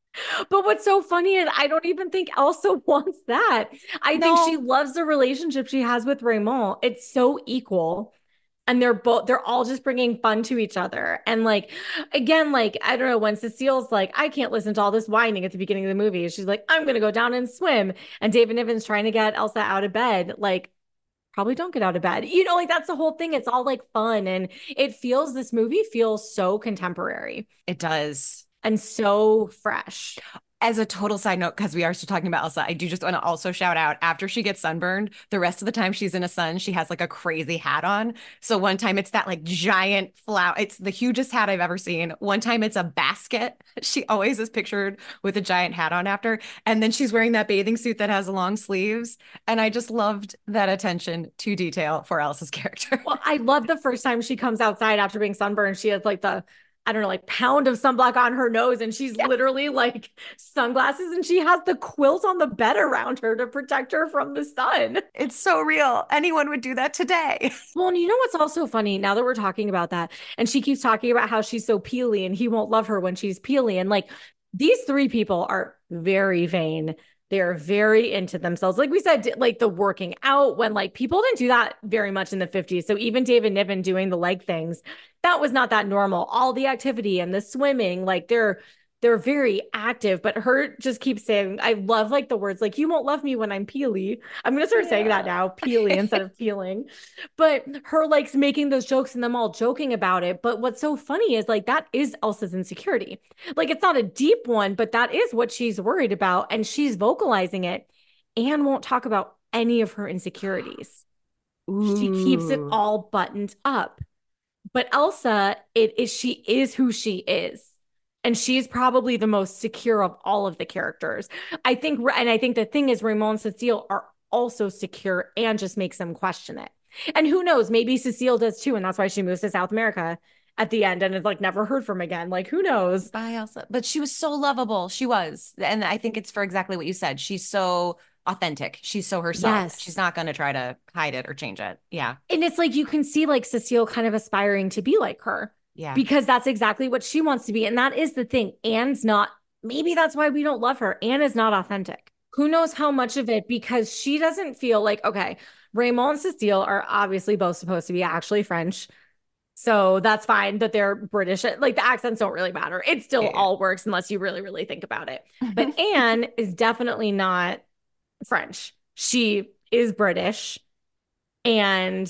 But what's so funny is I don't even think Elsa wants that. I think she No. loves the relationship she has with Raymond. It's so equal. And they're both, they're all just bringing fun to each other. And like, again, like, I don't know, when Cecile's like, I can't listen to all this whining at the beginning of the movie. She's like, I'm going to go down and swim. And David Niven's trying to get Elsa out of bed. Like, probably don't get out of bed. You know, like that's the whole thing. It's all like fun. And it feels, this movie feels so contemporary It does. and so fresh. As a total side note, because we are still talking about Elsa, I do just want to also shout out after she gets sunburned, the rest of the time she's in a sun, she has like a crazy hat on. So one time it's that like giant flower. It's the hugest hat I've ever seen. One time it's a basket. She always is pictured with a giant hat on after. And then she's wearing that bathing suit that has long sleeves. And I just loved that attention to detail for Elsa's character. Well, I love the first time she comes outside after being sunburned. She has like the, I don't know, like pound of sunblock on her nose. And she's Yeah. literally like sunglasses and she has the quilt on the bed around her to protect her from the sun. It's so real. Anyone would do that today. Well, and you know what's also funny now that we're talking about that? And she keeps talking about how she's so peely and he won't love her when she's peely. And like these three people are very vain. They're very into themselves. Like we said, like the working out when like people didn't do that very much in the fifties. So even David Niven doing the leg things, that was not that normal. All the activity and the swimming, like they're they're very active, but her just keeps saying, I love like the words like you won't love me when I'm peely. I'm gonna start saying that now, peely instead of peeling. But her like making those jokes and them all joking about it. But what's so funny is like that is Elsa's insecurity. Like it's not a deep one, but that is what she's worried about. And she's vocalizing it. Anne won't talk about any of her insecurities. She keeps it Ooh. all buttoned up. But Elsa, it is she is who she is. And she's probably the most secure of all of the characters. I think, and I think the thing is, Raymond and Cecile are also secure and just makes them question it. And who knows, maybe Cecile does too. And that's why she moves to South America at the end and is like never heard from again. Like, who knows? By Elsa. But she was so lovable. She was. And I think it's for exactly what you said. She's so authentic. She's so herself. She's Yes. not going to try to hide it or change it. Yeah. And it's like you can see like Cecile kind of aspiring to be like her Yeah. because that's exactly what she wants to be. And that is the thing. Anne's not, maybe that's why we don't love her. Anne is not authentic. Who knows how much of it because she doesn't feel like, okay, Raymond and Cecile are obviously both supposed to be actually French. So that's fine that they're British. Like the accents don't really matter. It still Yeah. all works unless you really, really think about it. Yeah. But Anne is definitely not French. She is British and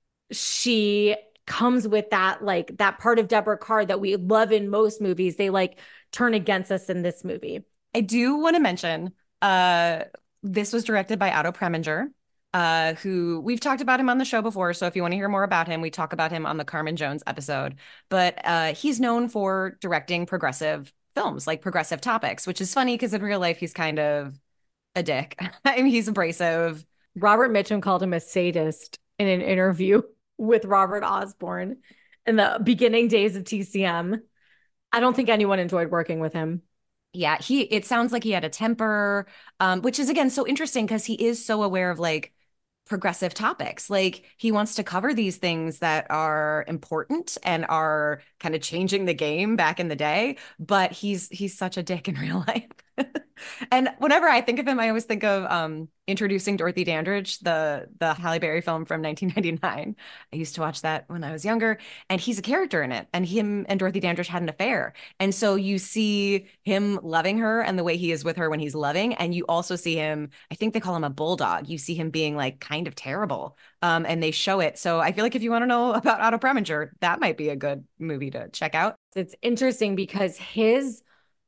she comes with that like that part of Deborah Carr that we love in most movies. They like turn against us in this movie. I do want to mention uh, this was directed by Otto Preminger, uh, who we've talked about him on the show before. So if you want to hear more about him, we talk about him on the Carmen Jones episode. But uh, he's known for directing progressive films, like progressive topics, which is funny because in real life, he's kind of a dick. I mean, he's abrasive. Robert Mitchum called him a sadist in an interview with Robert Osborne in the beginning days of T C M. I don't think anyone enjoyed working with him. Yeah, he it sounds like he had a temper, um, which is again so interesting because he is so aware of like progressive topics. Like he wants to cover these things that are important and are kind of changing the game back in the day, but he's he's such a dick in real life. And whenever I think of him, I always think of um, Introducing Dorothy Dandridge, the the Halle Berry film from nineteen ninety-nine. I used to watch that when I was younger, and he's a character in it. And him and Dorothy Dandridge had an affair. And so you see him loving her and the way he is with her when he's loving, and you also see him, I think they call him a bulldog. You see him being like kind of terrible. Um, and they show it. So I feel like if you want to know about Otto Preminger, that might be a good movie to check out. It's interesting because his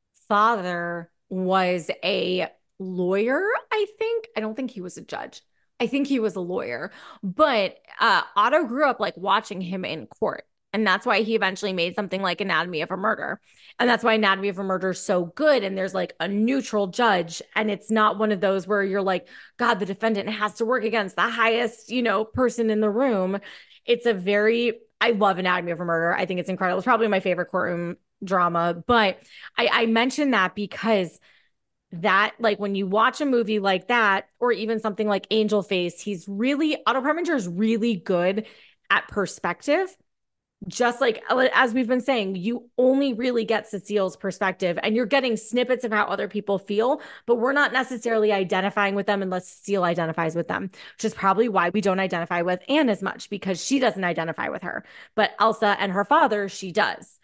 father was a lawyer, I think. I don't think he was a judge. I think he was a lawyer. But uh, Otto grew up like watching him in court. And that's why he eventually made something like Anatomy of a Murder. And that's why Anatomy of a Murder is so good. And there's like a neutral judge. And it's not one of those where you're like, God, the defendant has to work against the highest, you know, person in the room. It's a very, I love Anatomy of a Murder. I think it's incredible. It's probably my favorite courtroom drama. But I, I mention that because that, like, when you watch a movie like that, or even something like Angel Face, he's really, Otto Preminger is really good at perspective. Just like as we've been saying, you only really get Cecile's perspective and you're getting snippets of how other people feel, but we're not necessarily identifying with them unless Cecile identifies with them, which is probably why we don't identify with Anne as much because she doesn't identify with her. But Elsa and her father, she does.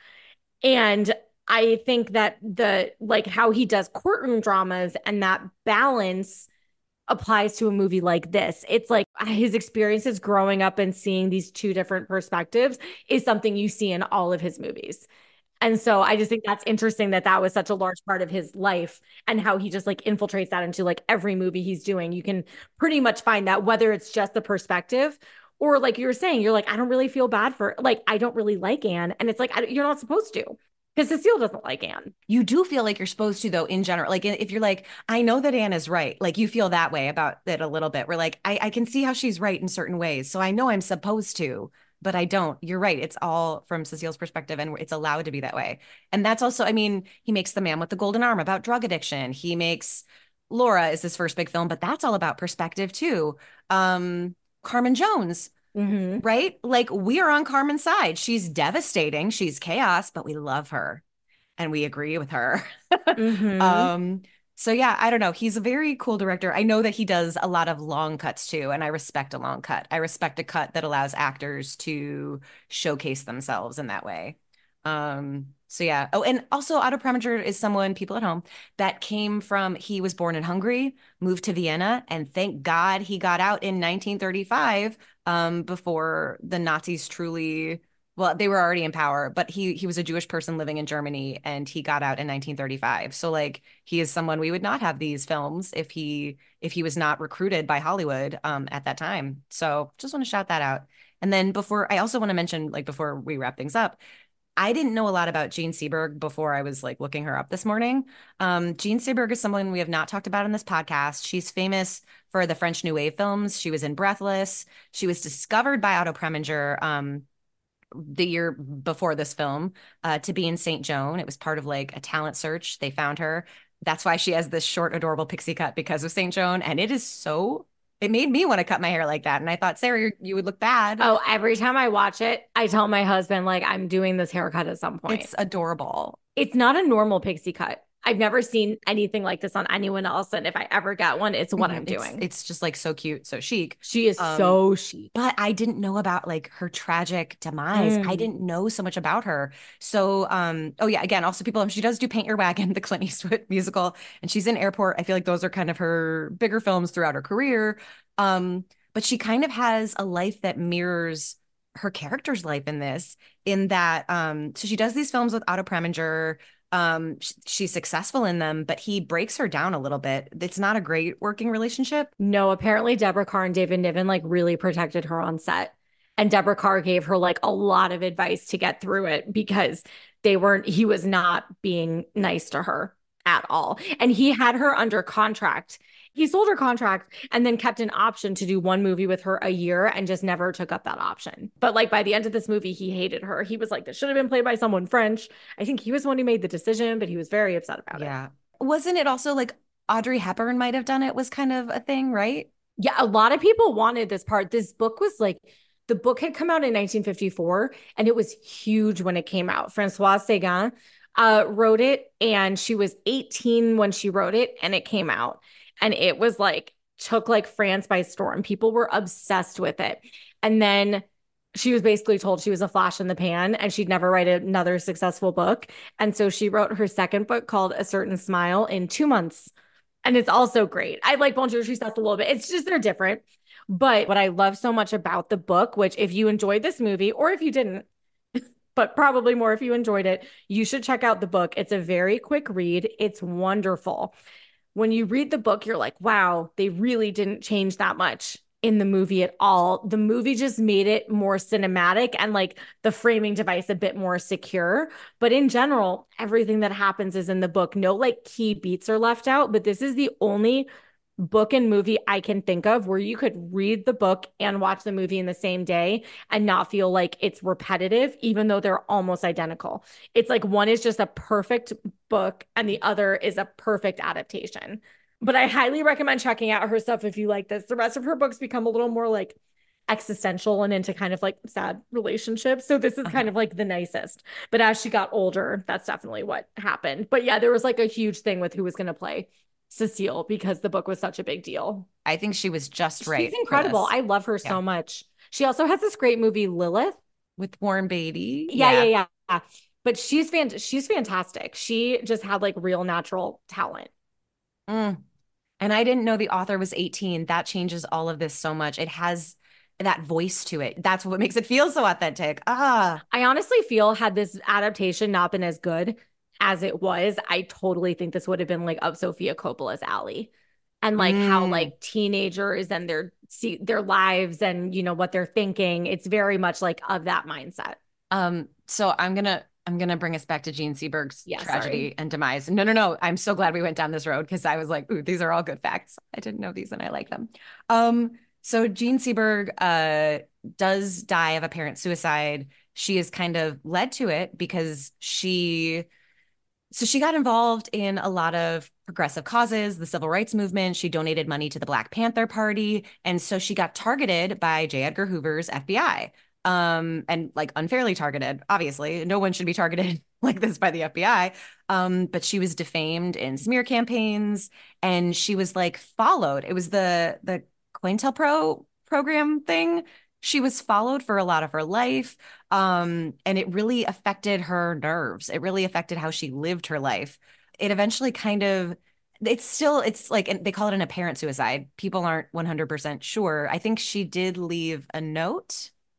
And I think that the like how he does courtroom dramas and that balance applies to a movie like this. It's like his experiences growing up and seeing these two different perspectives is something you see in all of his movies. And so I just think that's interesting that that was such a large part of his life and how he just like infiltrates that into like every movie he's doing. You can pretty much find that whether it's just the perspective or like you were saying, you're like, I don't really feel bad for like, I don't really like Anne. And it's like, I, you're not supposed to. Because Cecile doesn't like Anne. You do feel like you're supposed to, though, in general. Like, if you're like, I know that Anne is right, like, you feel that way about it a little bit. We're like, I, I can see how she's right in certain ways. So I know I'm supposed to, but I don't. You're right. It's all from Cecile's perspective, and it's allowed to be that way. And that's also, I mean, he makes The Man with the Golden Arm about drug addiction. He makes Laura is his first big film, but that's all about perspective, too. Um, Carmen Jones. Mm-hmm. Right? Like we are on Carmen's side. She's devastating. She's chaos, but we love her and we agree with her. Mm-hmm. um, so yeah, I don't know. He's a very cool director. I know that he does a lot of long cuts too, and I respect a long cut. I respect a cut that allows actors to showcase themselves in that way. Um, so yeah. Oh, and also Otto Preminger is someone, people at home, that came from, he was born in Hungary, moved to Vienna, and thank God he got out in nineteen thirty-five, um, before the Nazis truly Well, they were already in power, but he he was a Jewish person living in Germany and he got out in nineteen thirty-five. So like he is someone we would not have these films if he if he was not recruited by Hollywood um at that time. So just want to shout that out. And then before I also want to mention, like before we wrap things up, I didn't know a lot about Jean Seberg before I was like looking her up this morning. Um, Jean Seberg is someone we have not talked about in this podcast. She's famous for the French New Wave films. She was in Breathless. She was discovered by Otto Preminger um, the year before this film uh, to be in Saint Joan. It was part of like a talent search. They found her. That's why she has this short, adorable pixie cut because of Saint Joan. And it is so, it made me want to cut my hair like that. And I thought, Sarah, you you would look bad. Oh, every time I watch it, I tell my husband, like, I'm doing this haircut at some point. It's adorable. It's not a normal pixie cut. I've never seen anything like this on anyone else. And if I ever get one, it's what I'm It's, doing. it's just like so cute, so chic. She is Um, so chic. But I didn't know about like her tragic demise. I Mm. didn't know so much about her. So, um, oh yeah, again, also people, she does do Paint Your Wagon, the Clint Eastwood musical, and she's in Airport. I feel like those are kind of her bigger films throughout her career. Um, but she kind of has a life that mirrors her character's life in this, in that, um, so she does these films with Otto Preminger. Um, sh- she's successful in them, but he breaks her down a little bit. It's not a great working relationship. No, apparently Deborah Carr and David Niven like really protected her on set. And Deborah Carr gave her like a lot of advice to get through it because they weren't, he was not being nice to her at all. And he had her under contract. He sold her contract and then kept an option to do one movie with her a year and just never took up that option. But like by the end of this movie, he hated her. He was like, this should have been played by someone French. I think he was the one who made the decision, but he was very upset about it. Yeah. Wasn't it also like Audrey Hepburn might have done it was kind of a thing, right? Yeah, a lot of people wanted this part. This book was like, the book had come out in nineteen fifty-four and it was huge when it came out. Françoise Sagan uh, wrote it and she was eighteen when she wrote it and it came out. And it was like, took like France by storm. People were obsessed with it. And then she was basically told she was a flash in the pan and she'd never write another successful book. And so she wrote her second book called A Certain Smile in two months. And it's also great. I like Bonjour Tristesse a little bit. It's just they're different. But what I love so much about the book, which if you enjoyed this movie or if you didn't, but probably more if you enjoyed it, you should check out the book. It's a very quick read. It's wonderful. When you read the book, you're like, wow, they really didn't change that much in the movie at all. The movie just made it more cinematic and like the framing device a bit more secure. But in general, everything that happens is in the book. No like key beats are left out, but this is the only book and movie I can think of where you could read the book and watch the movie in the same day and not feel like it's repetitive, even though they're almost identical. It's like one is just a perfect book and the other is a perfect adaptation. But I highly recommend checking out her stuff if you like this. The rest of her books become a little more like existential and into kind of like sad relationships. So this is kind of like the nicest. But as she got older, that's definitely what happened. But yeah, there was like a huge thing with who was going to play Cecile because the book was such a big deal. I think she was just right. She's incredible. I love her yeah. so much. She also has this great movie, Lilith, with Warren Beatty. Yeah, yeah, yeah. yeah. But she's fan- she's fantastic. She just had like real natural talent. Mm. And I didn't know the author was eighteen. That changes all of this so much. It has that voice to it. That's what makes it feel so authentic. Ah, I honestly feel had this adaptation not been as good as it was, I totally think this would have been like up Sofia Coppola's alley. And like mm. how like teenagers and their see their lives and you know what they're thinking. It's very much like of that mindset. Um, so I'm gonna I'm gonna bring us back to Jean Seberg's yeah, tragedy sorry. and demise. No, no, no. I'm so glad we went down this road because I was like, ooh, these are all good facts. I didn't know these and I like them. Um, so Jean Seberg uh does die of apparent suicide. She is kind of led to it because she So she got involved in a lot of progressive causes, the civil rights movement. She donated money to the Black Panther Party. And so she got targeted by J. Edgar Hoover's F B I. Um, and like unfairly targeted, obviously. No one should be targeted like this by the F B I. Um, but she was defamed in smear campaigns and she was like followed. It was the the COINTELPRO program thing. She was followed for a lot of her life. Um, and it really affected her nerves. It really affected how she lived her life. It eventually kind of, it's still, it's like, they call it an apparent suicide. People aren't one hundred percent sure. I think she did leave a note.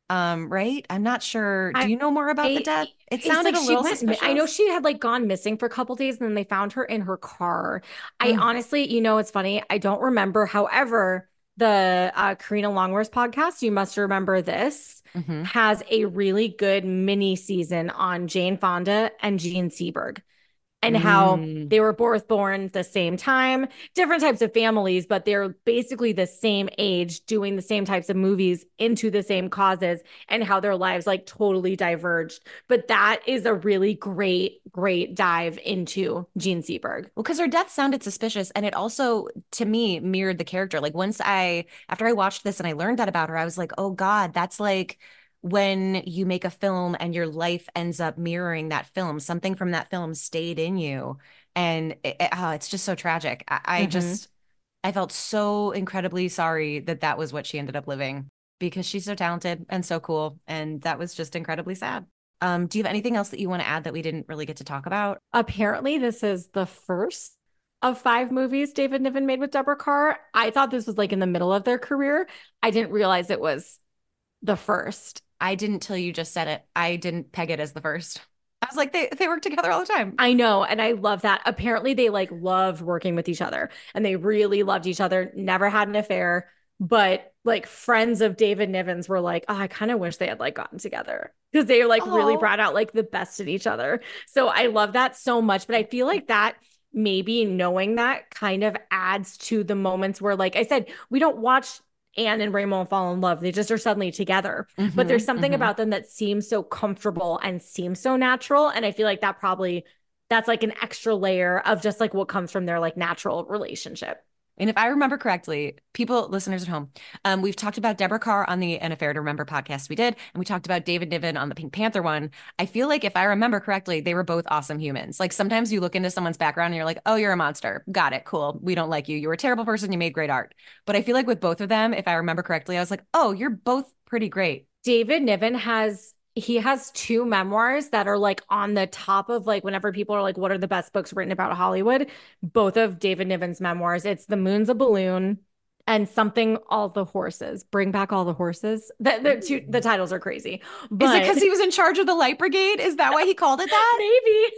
Um, right? I'm not sure. Do I, you know more about the I death? It it's sounded like a she little went mi- I know suspicious. she had like gone missing for a couple days and then they found her in her car. I Mm. honestly, you know, it's funny. I don't remember. However, the uh, Karina Longworth podcast, You Must Remember This, Hmm. has a really good mini season on Jane Fonda and Gene Seberg and how Mm. they were both born the same time, different types of families, but they're basically the same age, doing the same types of movies into the same causes, and how their lives like totally diverged. But that is a really great, great dive into Gene Seberg. Well, because her death sounded suspicious, and it also, to me, mirrored the character. Like once I, after I watched this and I learned that about her, I was like, oh God, that's like when you make a film and your life ends up mirroring that film. Something from that film stayed in you, and it, it- oh, it's just so tragic. I, I Mm-hmm. just, I felt so incredibly sorry that that was what she ended up living because she's so talented and so cool, and that was just incredibly sad. Um, do you have anything else that you want to add that we didn't really get to talk about? Apparently, this is the first of five movies David Niven made with Deborah Carr. I thought this was like in the middle of their career. I didn't realize it was the first. I didn't till you just said it. I didn't peg it as the first. I was like, they they work together all the time. I know, and I love that. Apparently, they like loved working with each other and they really loved each other, never had an affair. But like friends of David Niven's were like, oh, I kind of wish they had like gotten together because they like really Oh. brought out like the best in each other. So I love that so much. But I feel like that maybe knowing that kind of adds to the moments where, like I said, we don't watch Anne and Raymond fall in love. They just are suddenly together. But there's Hmm. something Hmm. about them that seems so comfortable and seems so natural. And I feel like that probably that's like an extra layer of just like what comes from their like natural relationship. And if I remember correctly, people, listeners at home, um, we've talked about Deborah Carr on the An Affair to Remember podcast we did, and we talked about David Niven on the Pink Panther one. I feel like if I remember correctly, they were both awesome humans. Like sometimes you look into someone's background and you're like, oh, you're a monster. Got it. Cool. We don't like you. You were a terrible person. You made great art. But I feel like with both of them, if I remember correctly, I was like, oh, you're both pretty great. David Niven has he has two memoirs that are like on the top of like whenever people are like, what are the best books written about Hollywood? Both of David Niven's memoirs. It's The Moon's a Balloon and something all the horses. Bring back all the horses. The, the two the titles are crazy. Is it But because he was in charge of the Light Brigade? Is that why he called it that? maybe.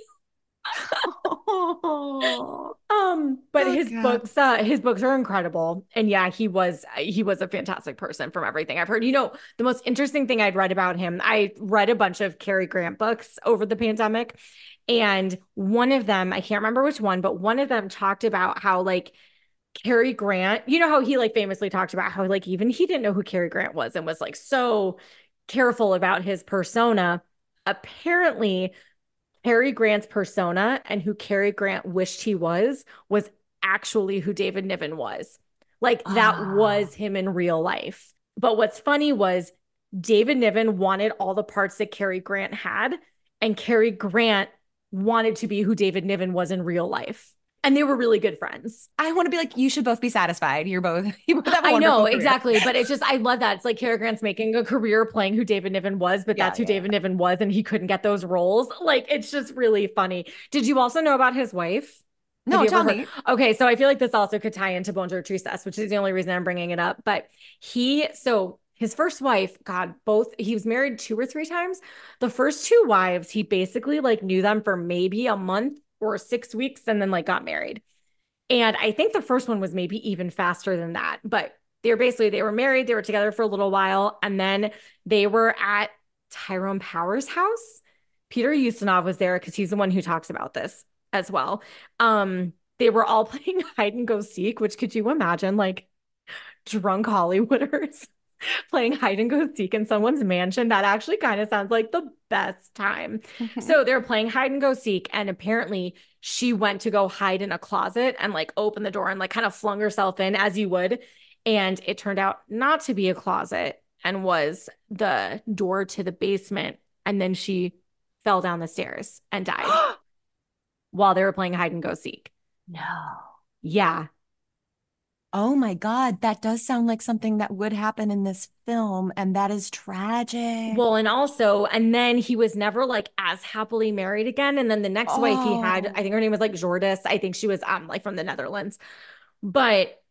Oh, Um, but oh his God. books, uh, his books are incredible. And yeah, he was he was a fantastic person from everything I've heard. You know, the most interesting thing I'd read about him, I read a bunch of Cary Grant books over the pandemic. And one of them, I can't remember which one, but one of them talked about how like Cary Grant, you know how he like famously talked about how like even he didn't know who Cary Grant was and was like so careful about his persona. Apparently, Cary Grant's persona and who Cary Grant wished he was was actually who David Niven was. Like that Ah. was him in real life. But what's funny was David Niven wanted all the parts that Cary Grant had, and Cary Grant wanted to be who David Niven was in real life. And they were really good friends. I want to be like, you should both be satisfied. You're both, you both have a I know wonderful career. exactly, but it's just I love that. It's like Cary Grant's making a career playing who David Niven was, but Yeah, that's who yeah, David Niven was, and he couldn't get those roles. Like it's just really funny. Did you also know about his wife? Have no, you ever tell heard? me. Okay, so I feel like this also could tie into Bonjour Tristesse, which is the only reason I'm bringing it up. But he, so his first wife, God, both he was married two or three times. The first two wives, he basically like knew them for maybe a month or six weeks, and then like got married. And I think the first one was maybe even faster than that. But they were basically, they were married, they were together for a little while, and then they were at Tyrone Power's house. Peter Ustinov was there because he's the one who talks about this as well. Um, they were all playing hide and go seek, which could you imagine like drunk Hollywooders playing hide and go seek in someone's mansion? That actually kind of sounds like the best time. So they're playing hide and go seek, and apparently she went to go hide in a closet and like open the door and like kind of flung herself in as you would. And it turned out not to be a closet and was the door to the basement. And then she fell down the stairs and died while they were playing hide and go seek. No. Yeah. Oh my God, that does sound like something that would happen in this film, and that is tragic. Well, and also, and then he was never like as happily married again. And then the next wife he had, I Oh, think her name was like Jordis. I think she was um like from the Netherlands. But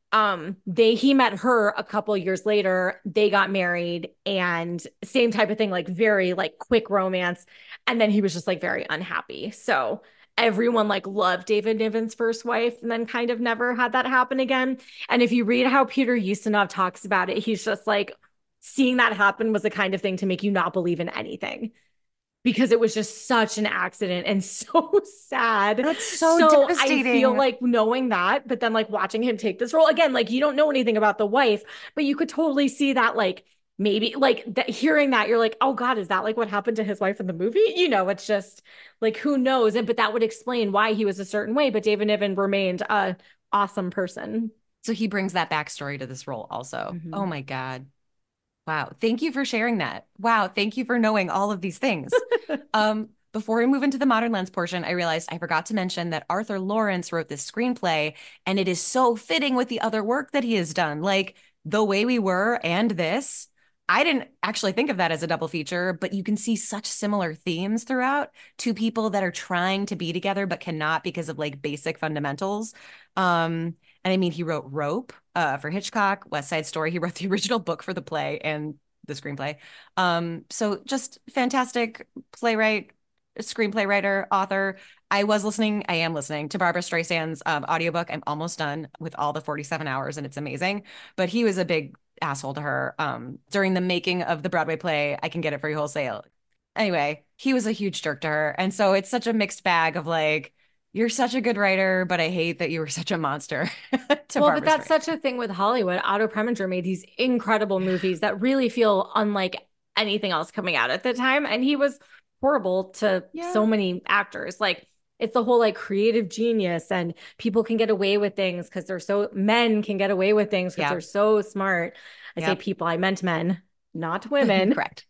um they he met her a couple years later, they got married, and same type of thing, like very like quick romance, and then he was just like very unhappy. So everyone like loved David Niven's first wife and then kind of never had that happen again. And if you read how Peter Ustinov talks about it, he's just like, seeing that happen was the kind of thing to make you not believe in anything, because it was just such an accident and so sad. That's so, so devastating. I feel like knowing that, but then like watching him take this role again, like you don't know anything about the wife, but you could totally see that, like maybe like that, hearing that, you're like, oh God, is that like what happened to his wife in the movie? You know, it's just like, who knows? And but that would explain why he was a certain way. But David Niven remained a awesome person. So he brings that backstory to this role also. Mhm. Oh my God. Wow. Thank you for sharing that. Wow. Thank you for knowing all of these things. um, before we move into the Modern Lens portion, I realized I forgot to mention that Arthur Lawrence wrote this screenplay, and it is so fitting with the other work that he has done. Like The Way We Were and this. I didn't actually think of that as a double feature, but you can see such similar themes throughout. Two people that are trying to be together but cannot because of like basic fundamentals. Um, and I mean, he wrote Rope uh, for Hitchcock, West Side Story. He wrote the original book for the play and the screenplay. Um, so just fantastic playwright, screenplay writer, author. I was listening, I am listening to Barbara Streisand's um, audiobook. I'm almost done with all the forty-seven hours and it's amazing. But he was a big asshole to her um, during the making of the Broadway play, I Can Get It For You Wholesale. Anyway, he was a huge jerk to her. And so it's such a mixed bag of like, you're such a good writer, but I hate that you were such a monster. to Well, Barbara but that's Streisand. such a thing with Hollywood. Otto Preminger made these incredible movies that really feel unlike anything else coming out at the time. And he was horrible to Yeah. so many actors. Like, it's the whole like creative genius, and people can get away with things because they're so, men can get away with things because Yeah. they're so smart. I say Yep. people, I meant men, not women. Correct.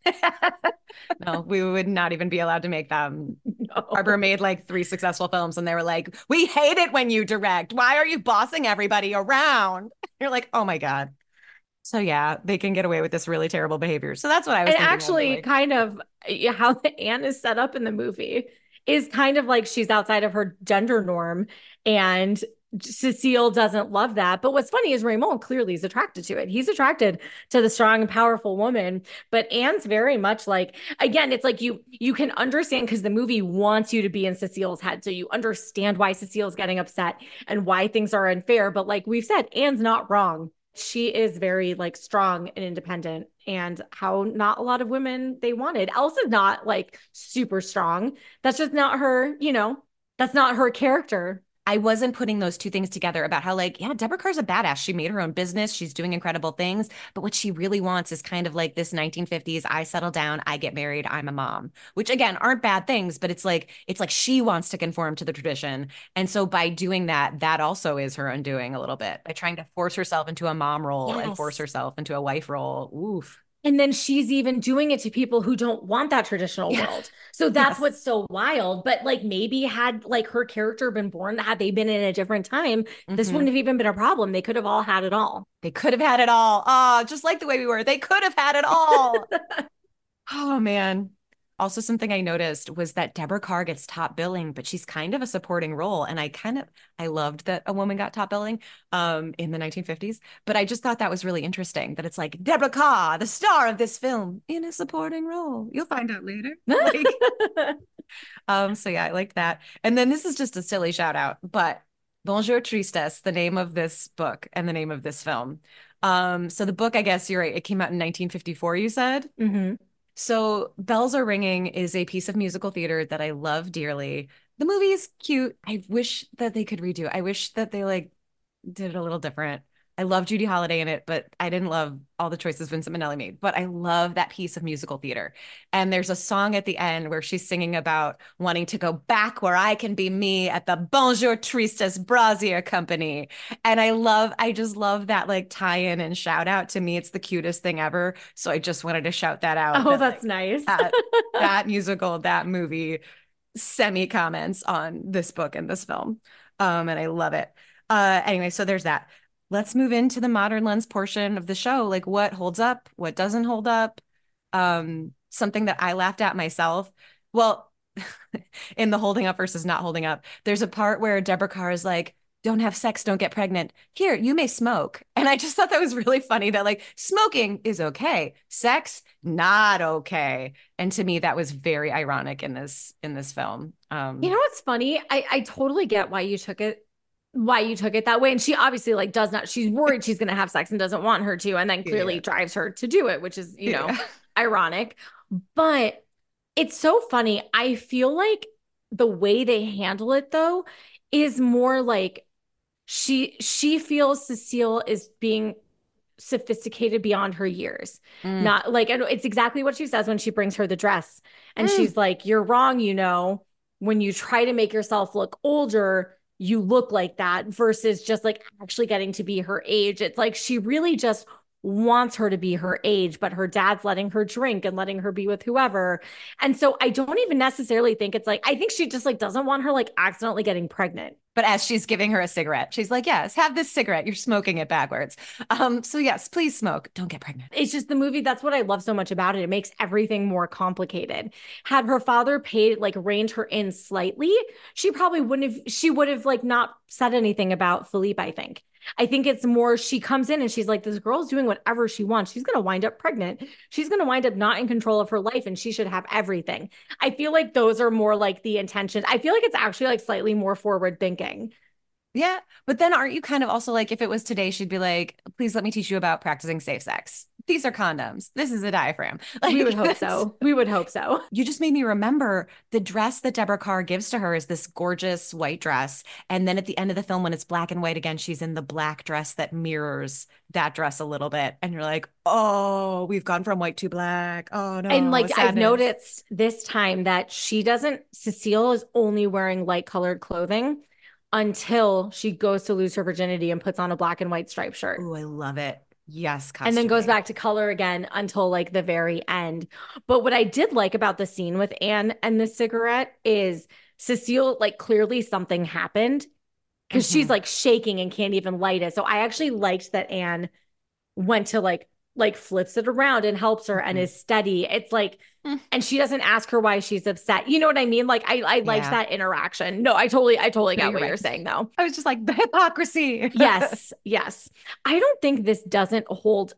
No, we would not even be allowed to make them. No. Barbara made like three successful films and they were like, we hate it when you direct. Why are you bossing everybody around? You're like, oh my God. So yeah, they can get away with this really terrible behavior. So that's what I was And thinking of, actually, like- kind of yeah, how Anne is set up in the movie is kind of like she's outside of her gender norm, and Cecile doesn't love that. But what's funny is Raymond clearly is attracted to it. He's attracted to the strong and powerful woman, but Anne's very much like, again, it's like you you can understand because the movie wants you to be in Cecile's head, so you understand why Cecile's getting upset and why things are unfair. But like we've said, Anne's not wrong. She is very like strong and independent, and how not a lot of women they wanted. Elsa's not like super strong. That's just not her, you know, that's not her character. I wasn't putting those two things together about how, like, yeah, Deborah Kerr's a badass. She made her own business. She's doing incredible things. But what she really wants is kind of like this nineteen fifties, I settle down, I get married, I'm a mom, which again, aren't bad things, but it's like, it's like she wants to conform to the tradition. And so by doing that, that also is her undoing a little bit by trying to force herself into a mom role Yes. and force herself into a wife role. Oof. And then she's even doing it to people who don't want that traditional Yeah. world. So that's Yes. what's so wild. But like maybe had like her character been born, had they been in a different time, this Mhm. wouldn't have even been a problem. They could have all had it all. They could have had it all. Oh, just like The Way We Were. They could have had it all. Oh, man. Also, something I noticed was that Deborah Kerr gets top billing, but she's kind of a supporting role. And I kind of, I loved that a woman got top billing um, in the nineteen fifties. But I just thought that was really interesting that it's like Deborah Kerr, the star of this film, in a supporting role. You'll find out later. Like, um, so yeah, I like that. And then this is just a silly shout out, but Bonjour Tristesse, the name of this book and the name of this film. Um, so the book, I guess you're right, it came out in nineteen fifty-four, you said? Mm-hmm. So Bells Are Ringing is a piece of musical theater that I love dearly. The movie is cute. I wish that they could redo it. I wish that they like did it a little different. I love Judy Holliday in it, but I didn't love all the choices Vincent Minnelli made. But I love that piece of musical theater. And there's a song at the end where she's singing about wanting to go back where I can be me at the Bonjour Tristesse Brasier Company. And I love, I just love that like tie-in and shout out. To me, it's the cutest thing ever. So I just wanted to shout that out. Oh, that, that's like, nice. that, that musical, that movie semi comments on this book and this film. Um, and I love it. Uh, anyway, so there's that. Let's move into the Modern Lens portion of the show. Like what holds up, what doesn't hold up. Um, something that I laughed at myself. Well, in the holding up versus not holding up, there's a part where Deborah Kerr is like, don't have sex, don't get pregnant. Here, you may smoke. And I just thought that was really funny that like smoking is okay. Sex, not okay. And to me, that was very ironic in this in this film. Um, You know what's funny? I I totally get why you took it why you took it that way. And she obviously like does not, she's worried she's going to have sex and doesn't want her to, and then clearly yeah. drives her to do it, which is, you know, Yeah. ironic. But it's so funny. I feel like the way they handle it though is more like she she feels Cecile is being sophisticated beyond her years. Mm. Not like, and it's exactly what she says when she brings her the dress. And Mm. she's like, you're wrong, you know, when you try to make yourself look older, you look like that versus just like actually getting to be her age. It's like she really just wants her to be her age, but her dad's letting her drink and letting her be with whoever. And so I don't even necessarily think it's like, I think she just like doesn't want her like accidentally getting pregnant. But as she's giving her a cigarette, she's like, yes, have this cigarette. You're smoking it backwards. Um, so yes, please smoke. Don't get pregnant. It's just the movie. That's what I love so much about it. It makes everything more complicated. Had her father paid, like reined her in slightly, she probably wouldn't have, she would have like not said anything about Philippe, I think. I think it's more she comes in and she's like, this girl's doing whatever she wants. She's going to wind up pregnant. She's going to wind up not in control of her life and she should have everything. I feel like those are more like the intention. I feel like it's actually like slightly more forward thinking. Yeah. But then aren't you kind of also like, if it was today, she'd be like, please let me teach you about practicing safe sex. These are condoms. This is a diaphragm. Like, we would hope so. We would hope so. You just made me remember the dress that Deborah Carr gives to her is this gorgeous white dress. And then at the end of the film, when it's black and white again, she's in the black dress that mirrors that dress a little bit. And you're like, oh, we've gone from white to black. Oh, no. And like sadness. I've noticed this time that she doesn't, Cecile is only wearing light colored clothing until she goes to lose her virginity and puts on a black and white striped shirt. Oh, I love it. Yes. And then goes back to color again until like the very end. But what I did like about the scene with Anne and the cigarette is Cecile, like clearly something happened because mm-hmm. she's like shaking and can't even light it. So I actually liked that Anne went to like, like flips it around and helps her mm-hmm. and is steady. It's like, mm. and she doesn't ask her why she's upset. You know what I mean? Like I, I liked yeah. that interaction. No, I totally, I totally no, got what right. you're saying though. I was just like the hypocrisy. yes. Yes. I don't think this doesn't hold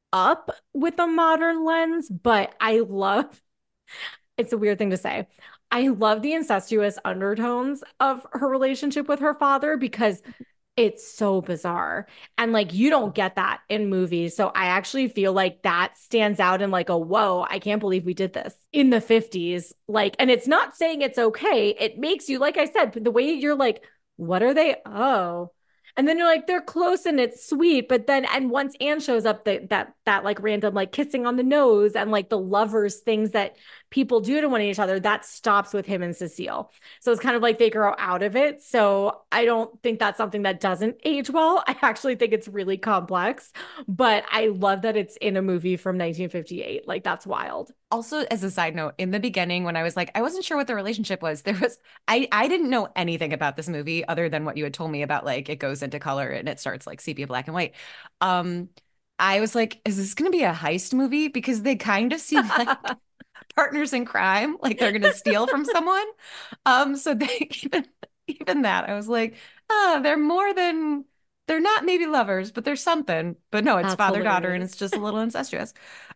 up with a modern lens, but I love, it's a weird thing to say. I love the incestuous undertones of her relationship with her father because it's so bizarre. And like, you don't get that in movies. So I actually feel like that stands out in like a, whoa, I can't believe we did this in the fifties. Like, and it's not saying it's okay. It makes you, like I said, the way you're like, what are they? Oh, and then you're like, they're close and it's sweet. But then, and once Anne shows up, that, that, that like random, like kissing on the nose and like the lovers things that people do to one each other, that stops with him and Cecile. So it's kind of like they grow out of it. So I don't think that's something that doesn't age well. I actually think it's really complex, but I love that it's in a movie from nineteen fifty-eight. Like that's wild. Also, as a side note, in the beginning, when I was like, I wasn't sure what the relationship was, there was, I, I didn't know anything about this movie other than what you had told me about, like, it goes into color and it starts like sepia black and white. Um, I was like, is this going to be a heist movie? Because they kind of seem like partners in crime, like they're going to steal from someone. Um, so they, even, even that, I was like, ah, they're more than, they're not maybe lovers, but they're something. But no, it's father-daughter and it's just a little incestuous.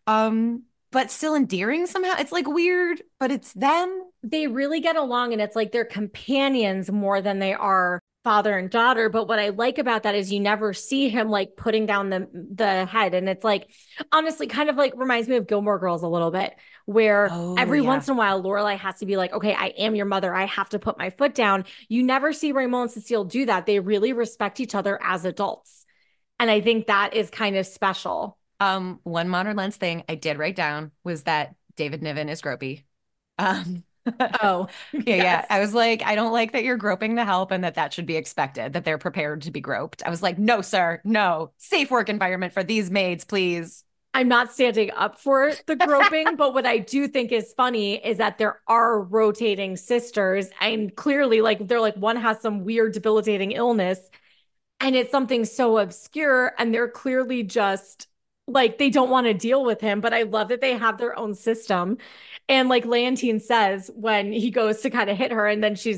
Um, but still endearing somehow. It's like weird, but it's them. They really get along and it's like they're companions more than they are father and daughter. But what I like about that is you never see him like putting down the the head. And it's like, honestly, kind of like reminds me of Gilmore Girls a little bit, where oh, every yeah. once in a while, Lorelai has to be like, okay, I am your mother. I have to put my foot down. You never see Raymond and Cecile do that. They really respect each other as adults. And I think that is kind of special. Um, one modern lens thing I did write down was that David Niven is gropey. Um, oh, yeah, yes. yeah. I was like, I don't like that you're groping the help and that that should be expected, that they're prepared to be groped. I was like, no, sir, no. Safe work environment for these maids, please. I'm not standing up for the groping, but what I do think is funny is that there are rotating sisters and clearly like they're like one has some weird debilitating illness and it's something so obscure and they're clearly just like they don't want to deal with him, but I love that they have their own system. And like Leontine says when he goes to kind of hit her and then she's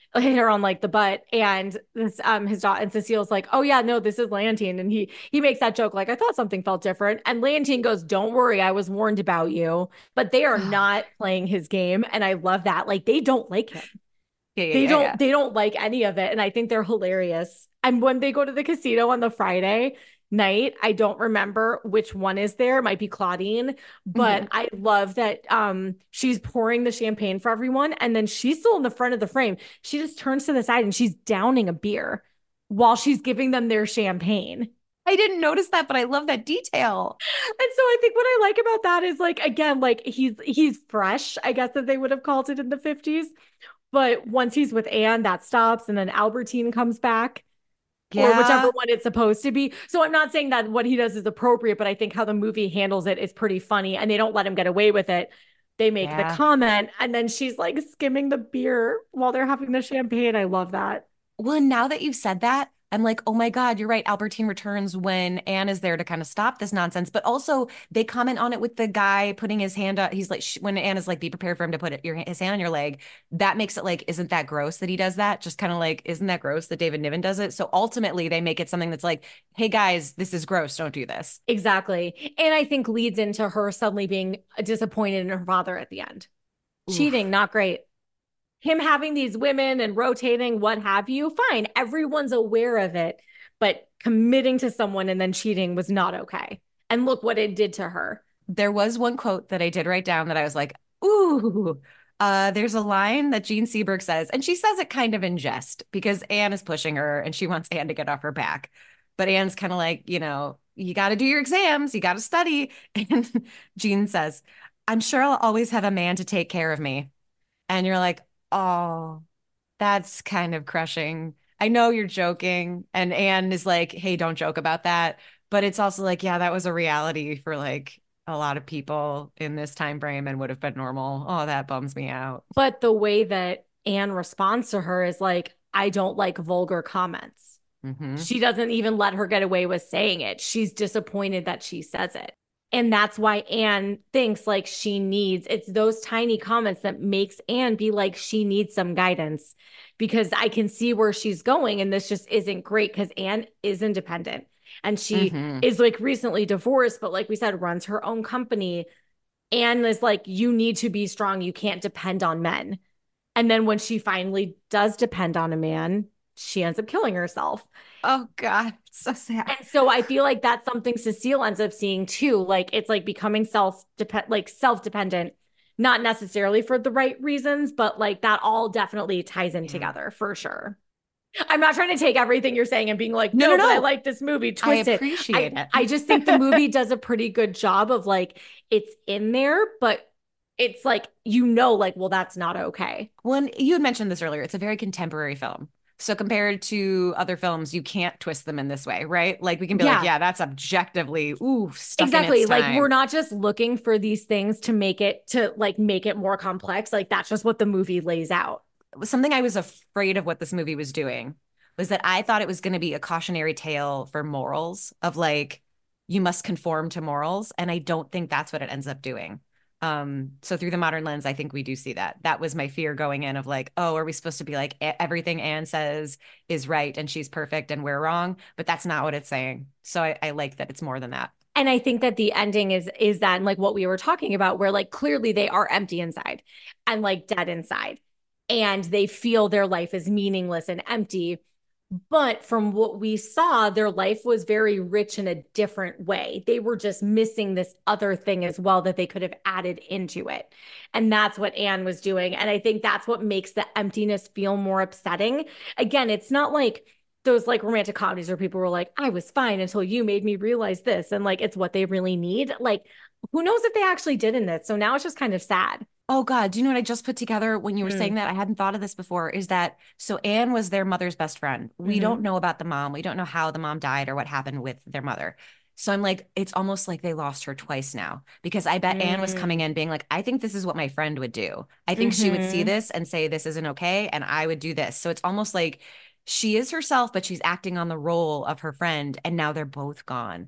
hit her on like the butt, and this um his daughter and Cecile's like, oh yeah, no, this is Leontine, and he he makes that joke like, I thought something felt different, and Leontine goes, don't worry, I was warned about you. But they are not playing his game, and I love that. Like they don't like him. Yeah, yeah, They yeah, don't yeah. they don't like any of it, and I think they're hilarious. And when they go to the casino on the Friday night, I don't remember which one is there. It might be Claudine, but Mhm. I love that um she's pouring the champagne for everyone, and then she's still in the front of the frame. She just turns to the side and she's downing a beer while she's giving them their champagne. I didn't notice that, but I love that detail. And so I think what I like about that is like again, like he's he's fresh, I guess that they would have called it in the fifties. But once he's with Anne, that stops, and then Albertine comes back, or whichever Yeah, one it's supposed to be. So I'm not saying that what he does is appropriate, but I think how the movie handles it is pretty funny, and they don't let him get away with it. They make the yeah. comment, and then she's like skimming the beer while they're having the champagne. I love that. Well, and now that you've said that, I'm like, oh my God, you're right. Albertine returns when Anne is there to kind of stop this nonsense. But also, they comment on it with the guy putting his hand up. He's like, sh- when Anne is like, be prepared for him to put it, your, his hand on your leg. That makes it like, isn't that gross that he does that? Just kind of like, isn't that gross that David Niven does it? So ultimately, they make it something that's like, hey guys, this is gross. Don't do this. Exactly. And I think leads into her suddenly being disappointed in her father at the end. Oof. Cheating, not great. Him having these women and rotating, what have you, fine. Everyone's aware of it, but committing to someone and then cheating was not okay. And look what it did to her. There was one quote that I did write down that I was like, ooh, uh, there's a line that Jean Seberg says, and she says it kind of in jest because Anne is pushing her and she wants Anne to get off her back. But Anne's kind of like, you know, you got to do your exams, you got to study. And Jean says, I'm sure I'll always have a man to take care of me. And you're like, oh, that's kind of crushing. I know you're joking. And Anne is like, hey, don't joke about that. But it's also like, yeah, that was a reality for like a lot of people in this time frame and would have been normal. Oh, that bums me out. But the way that Anne responds to her is like, I don't like vulgar comments. Hmm. She doesn't even let her get away with saying it. She's disappointed that she says it. And that's why Anne thinks like she needs it's those tiny comments that makes Anne be like she needs some guidance, because I can see where she's going, and this just isn't great because Anne is independent and she Hmm. is like recently divorced, but like we said, runs her own company. Anne is like, you need to be strong. You can't depend on men. And then when she finally does depend on a man, she ends up killing herself. Oh God, it's so sad. And so I feel like that's something Cecile ends up seeing too. Like it's like becoming self depend like self-dependent, not necessarily for the right reasons, but like that all definitely ties in Yeah. together for sure. I'm not trying to take everything you're saying and being like, No, no, no, but I no. like this movie, I twist it. appreciate I I just think the it. movie does a pretty good job of like it's in there, but it's like you know, like, well, that's not okay. When you had mentioned this earlier, it's a very contemporary film. So compared to other films, you can't twist them in this way, right? Like we can be like, Yeah, yeah, that's objectively, ooh, stuck in its exactly. Like we're time. not just looking for these things to make it to like make it more complex. Like that's just what the movie lays out. Something I was afraid of what this movie was doing was that I thought it was going to be a cautionary tale for morals of like, you must conform to morals. And I don't think that's what it ends up doing. Um, so through the modern lens, I think we do see that. That was my fear going in of like, oh, are we supposed to be like e- everything Anne says is right and she's perfect and we're wrong? But that's not what it's saying. So I, I like that it's more than that. And I think that the ending is is that like what we were talking about, where like clearly they are empty inside and like dead inside. And they feel their life is meaningless and empty. But from what we saw, their life was very rich in a different way. They were just missing this other thing as well that they could have added into it. And that's what Anne was doing. And I think that's what makes the emptiness feel more upsetting. Again, it's not like those like romantic comedies where people were like, I was fine until you made me realize this. And like, it's what they really need. Like, who knows if they actually did in this? So now it's just kind of sad. Oh God, do you know what I just put together when you were Mm. saying that? I hadn't thought of this before. Is that so Anne was their mother's best friend. We Mm-hmm. don't know about the mom. We don't know how the mom died or what happened with their mother. So I'm like, it's almost like they lost her twice now because I bet Anne was coming Mm. in being like, I think this is what my friend would do. I think she would see Mm-hmm. this and say, this isn't okay. And I would do this. So it's almost like she is herself, but she's acting on the role of her friend. And now they're both gone.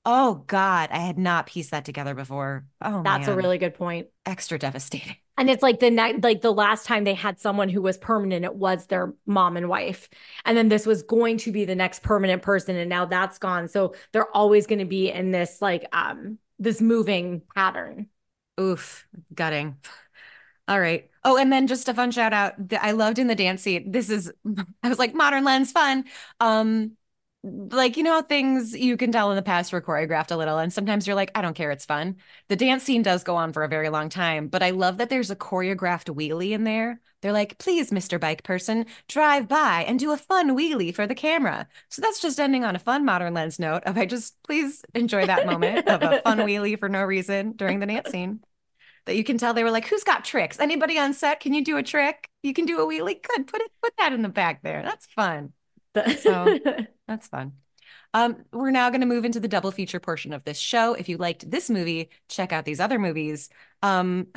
Oh God, I had not pieced that together before. Oh That's a man, really good point. extra devastating. And it's like the night, like the last time they had someone who was permanent, it was their mom and wife. And then this was going to be the next permanent person, and now that's gone. So they're always going to be in this like um this moving pattern. Oof, gutting. All right. Oh, and then just a fun shout out. that I loved in the dance scene. This is, I was like, modern lens fun. Um, like, you know how things you can tell in the past were choreographed a little, and sometimes you're like, I don't care, it's fun. The dance scene does go on for a very long time, but I love that there's a choreographed wheelie in there. They're like, please, mister Bike Person, drive by and do a fun wheelie for the camera. So that's just ending on a fun modern lens note of I just please enjoy that moment of a fun wheelie for no reason during the dance scene that you can tell they were like, who's got tricks? Anybody on set? Can you do a trick? You can do a wheelie? Good. Put it, put that in the back there. That's fun. So that's fun. Um, we're now going to move into the double feature portion of this show. If you liked this movie, check out these other movies. Um,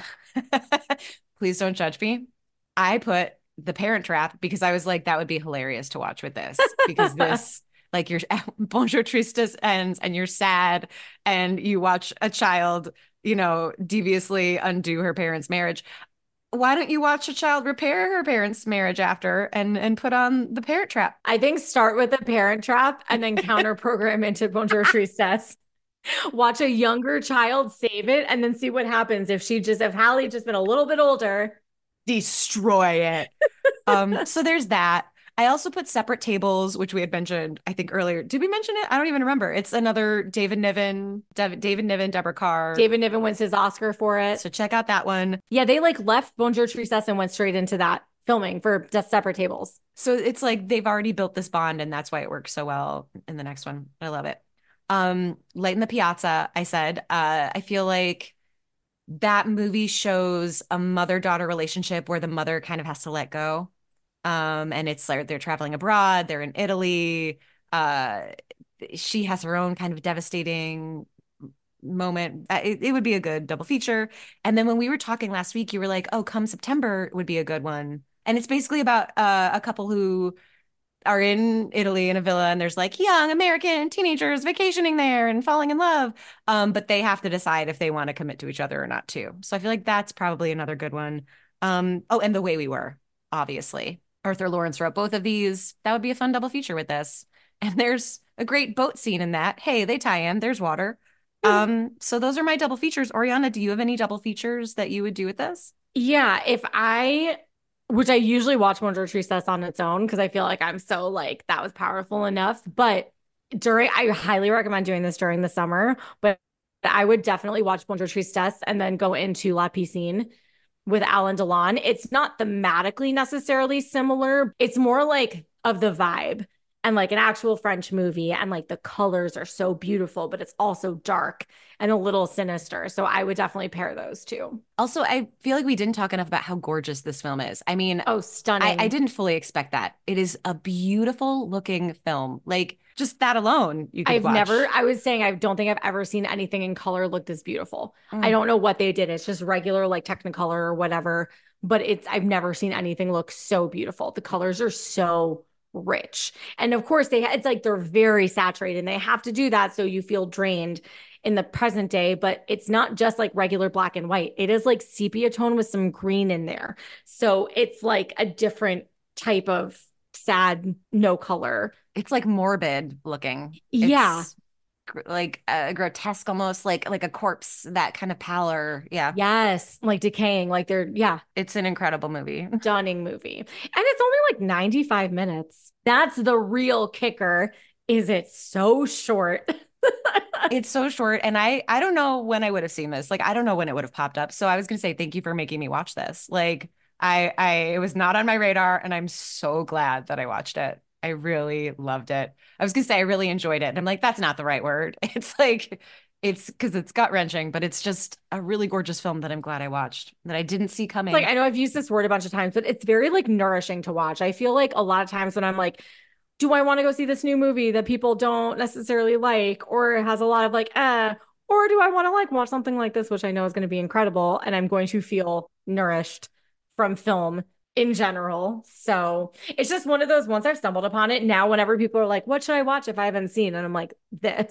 please don't judge me. I put The Parent Trap because I was like, that would be hilarious to watch with this because this, like, your Bonjour Tristes ends and you're sad and you watch a child, you know, deviously undo her parents' marriage. Why don't you watch a child repair her parents' marriage after and and put on The Parent Trap? I think start with the Parent Trap and then counter program into Bonjour Tristesse. Watch a younger child save it and then see what happens if she just if Hallie just been a little bit older. Destroy it. um, so there's that. I also put Separate Tables, which we had mentioned, I think earlier. Did we mention it? I don't even remember. It's another David Niven, David, David Niven, Deborah Carr. David Niven wins his Oscar for it. So check out that one. Yeah, they like left Bonjour Tristesse and went straight into that filming for just Separate Tables. So it's like they've already built this bond, and that's why it works so well in the next one. I love it. Um, Light in the Piazza, I said. Uh, I feel like that movie shows a mother-daughter relationship where the mother kind of has to let go. Um, and it's like they're traveling abroad, they're in Italy. Uh, she has her own kind of devastating moment. Uh, It, it would be a good double feature. And then when we were talking last week, you were like, oh, Come September would be a good one. And it's basically about uh, a couple who are in Italy in a villa and there's like young American teenagers vacationing there and falling in love. Um, but they have to decide if they want to commit to each other or not too. So I feel like that's probably another good one. Um, oh, and The Way We Were, obviously. Arthur Lawrence wrote both of these. That would be a fun double feature with this. And there's a great boat scene in that. Hey, they tie in. There's water. Um, so those are my double features. Oriana, do you have any double features that you would do with this? Yeah, if I, which I usually watch Bonjour Tristesse on its own because I feel like I'm so like that was powerful enough. But during, I highly recommend doing this during the summer. But I would definitely watch Bonjour Tristesse and then go into La Piscine with Alan Delon. It's not thematically necessarily similar. It's more like of the vibe and like an actual French movie. And like the colors are so beautiful, but it's also dark and a little sinister. So I would definitely pair those two. Also, I feel like we didn't talk enough about how gorgeous this film is. I mean, Oh, stunning. I, I didn't fully expect that. It is a beautiful looking film. Like just that alone, you could I've watch. never, I was saying, I don't think I've ever seen anything in color look this beautiful. Mm. I don't know what they did. It's just regular, like Technicolor or whatever, but it's, I've never seen anything look so beautiful. The colors are so rich. And of course, they, it's like they're very saturated and they have to do that so you feel drained in the present day, but it's not just like regular black and white. It is like sepia tone with some green in there. So it's like a different type of sad, no color. It's like morbid looking. Yeah. It's gr- like uh, grotesque, almost like like a corpse. That kind of pallor. Yeah, Yes. Like decaying. Like they're, yeah, it's an incredible movie. stunning movie. And it's only like ninety-five minutes. That's the real kicker. Is it so short? It's so short, and I I don't know when I would have seen this. Like I don't know when it would have popped up. So I was gonna say thank you for making me watch this. Like I I it was not on my radar, and I'm so glad that I watched it. I really loved it. I was gonna say I really enjoyed it, and I'm like that's not the right word. It's like it's because it's gut wrenching, but it's just a really gorgeous film that I'm glad I watched that I didn't see coming. Like I know I've used this word a bunch of times, but it's very like nourishing to watch. I feel like a lot of times when I'm like, do I want to go see this new movie that people don't necessarily like, or it has a lot of like, eh, or do I want to like watch something like this, which I know is going to be incredible and I'm going to feel nourished from film in general. So it's just one of those, once I've stumbled upon it, now whenever people are like, what should I watch if I haven't seen? And I'm like, this.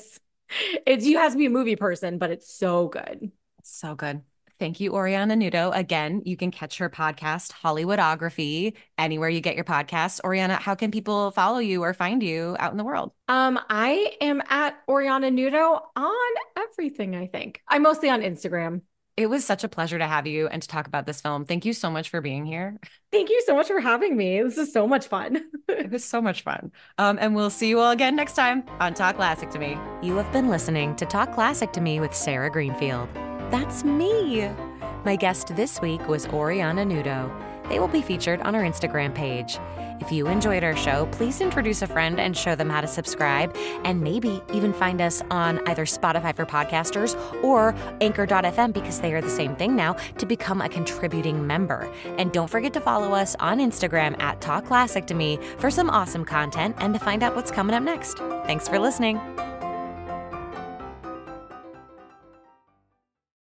It's you have to be a movie person, but it's so good. So good. Thank you, Oriana Nudo. Again, you can catch her podcast, Hollywoodography, anywhere you get your podcasts. Oriana, how can people follow you or find you out in the world? Um, I am at Oriana Nudo on everything, I think. I'm mostly on Instagram. It was such a pleasure to have you and to talk about this film. Thank you so much for being here. Thank you so much for having me. This is so much fun. It was so much fun. Um, and we'll see you all again next time on Talk Classic to Me. You have been listening to Talk Classic to Me with Sarah Greenfield. That's me. My guest this week was Oriana Nudo. They will be featured on our Instagram page. If you enjoyed our show, please introduce a friend and show them how to subscribe, and maybe even find us on either Spotify for podcasters or anchor dot f m, because they are the same thing now, to become a contributing member. And don't forget to follow us on Instagram at Talk Classic to Me for some awesome content and to find out what's coming up next. Thanks for listening.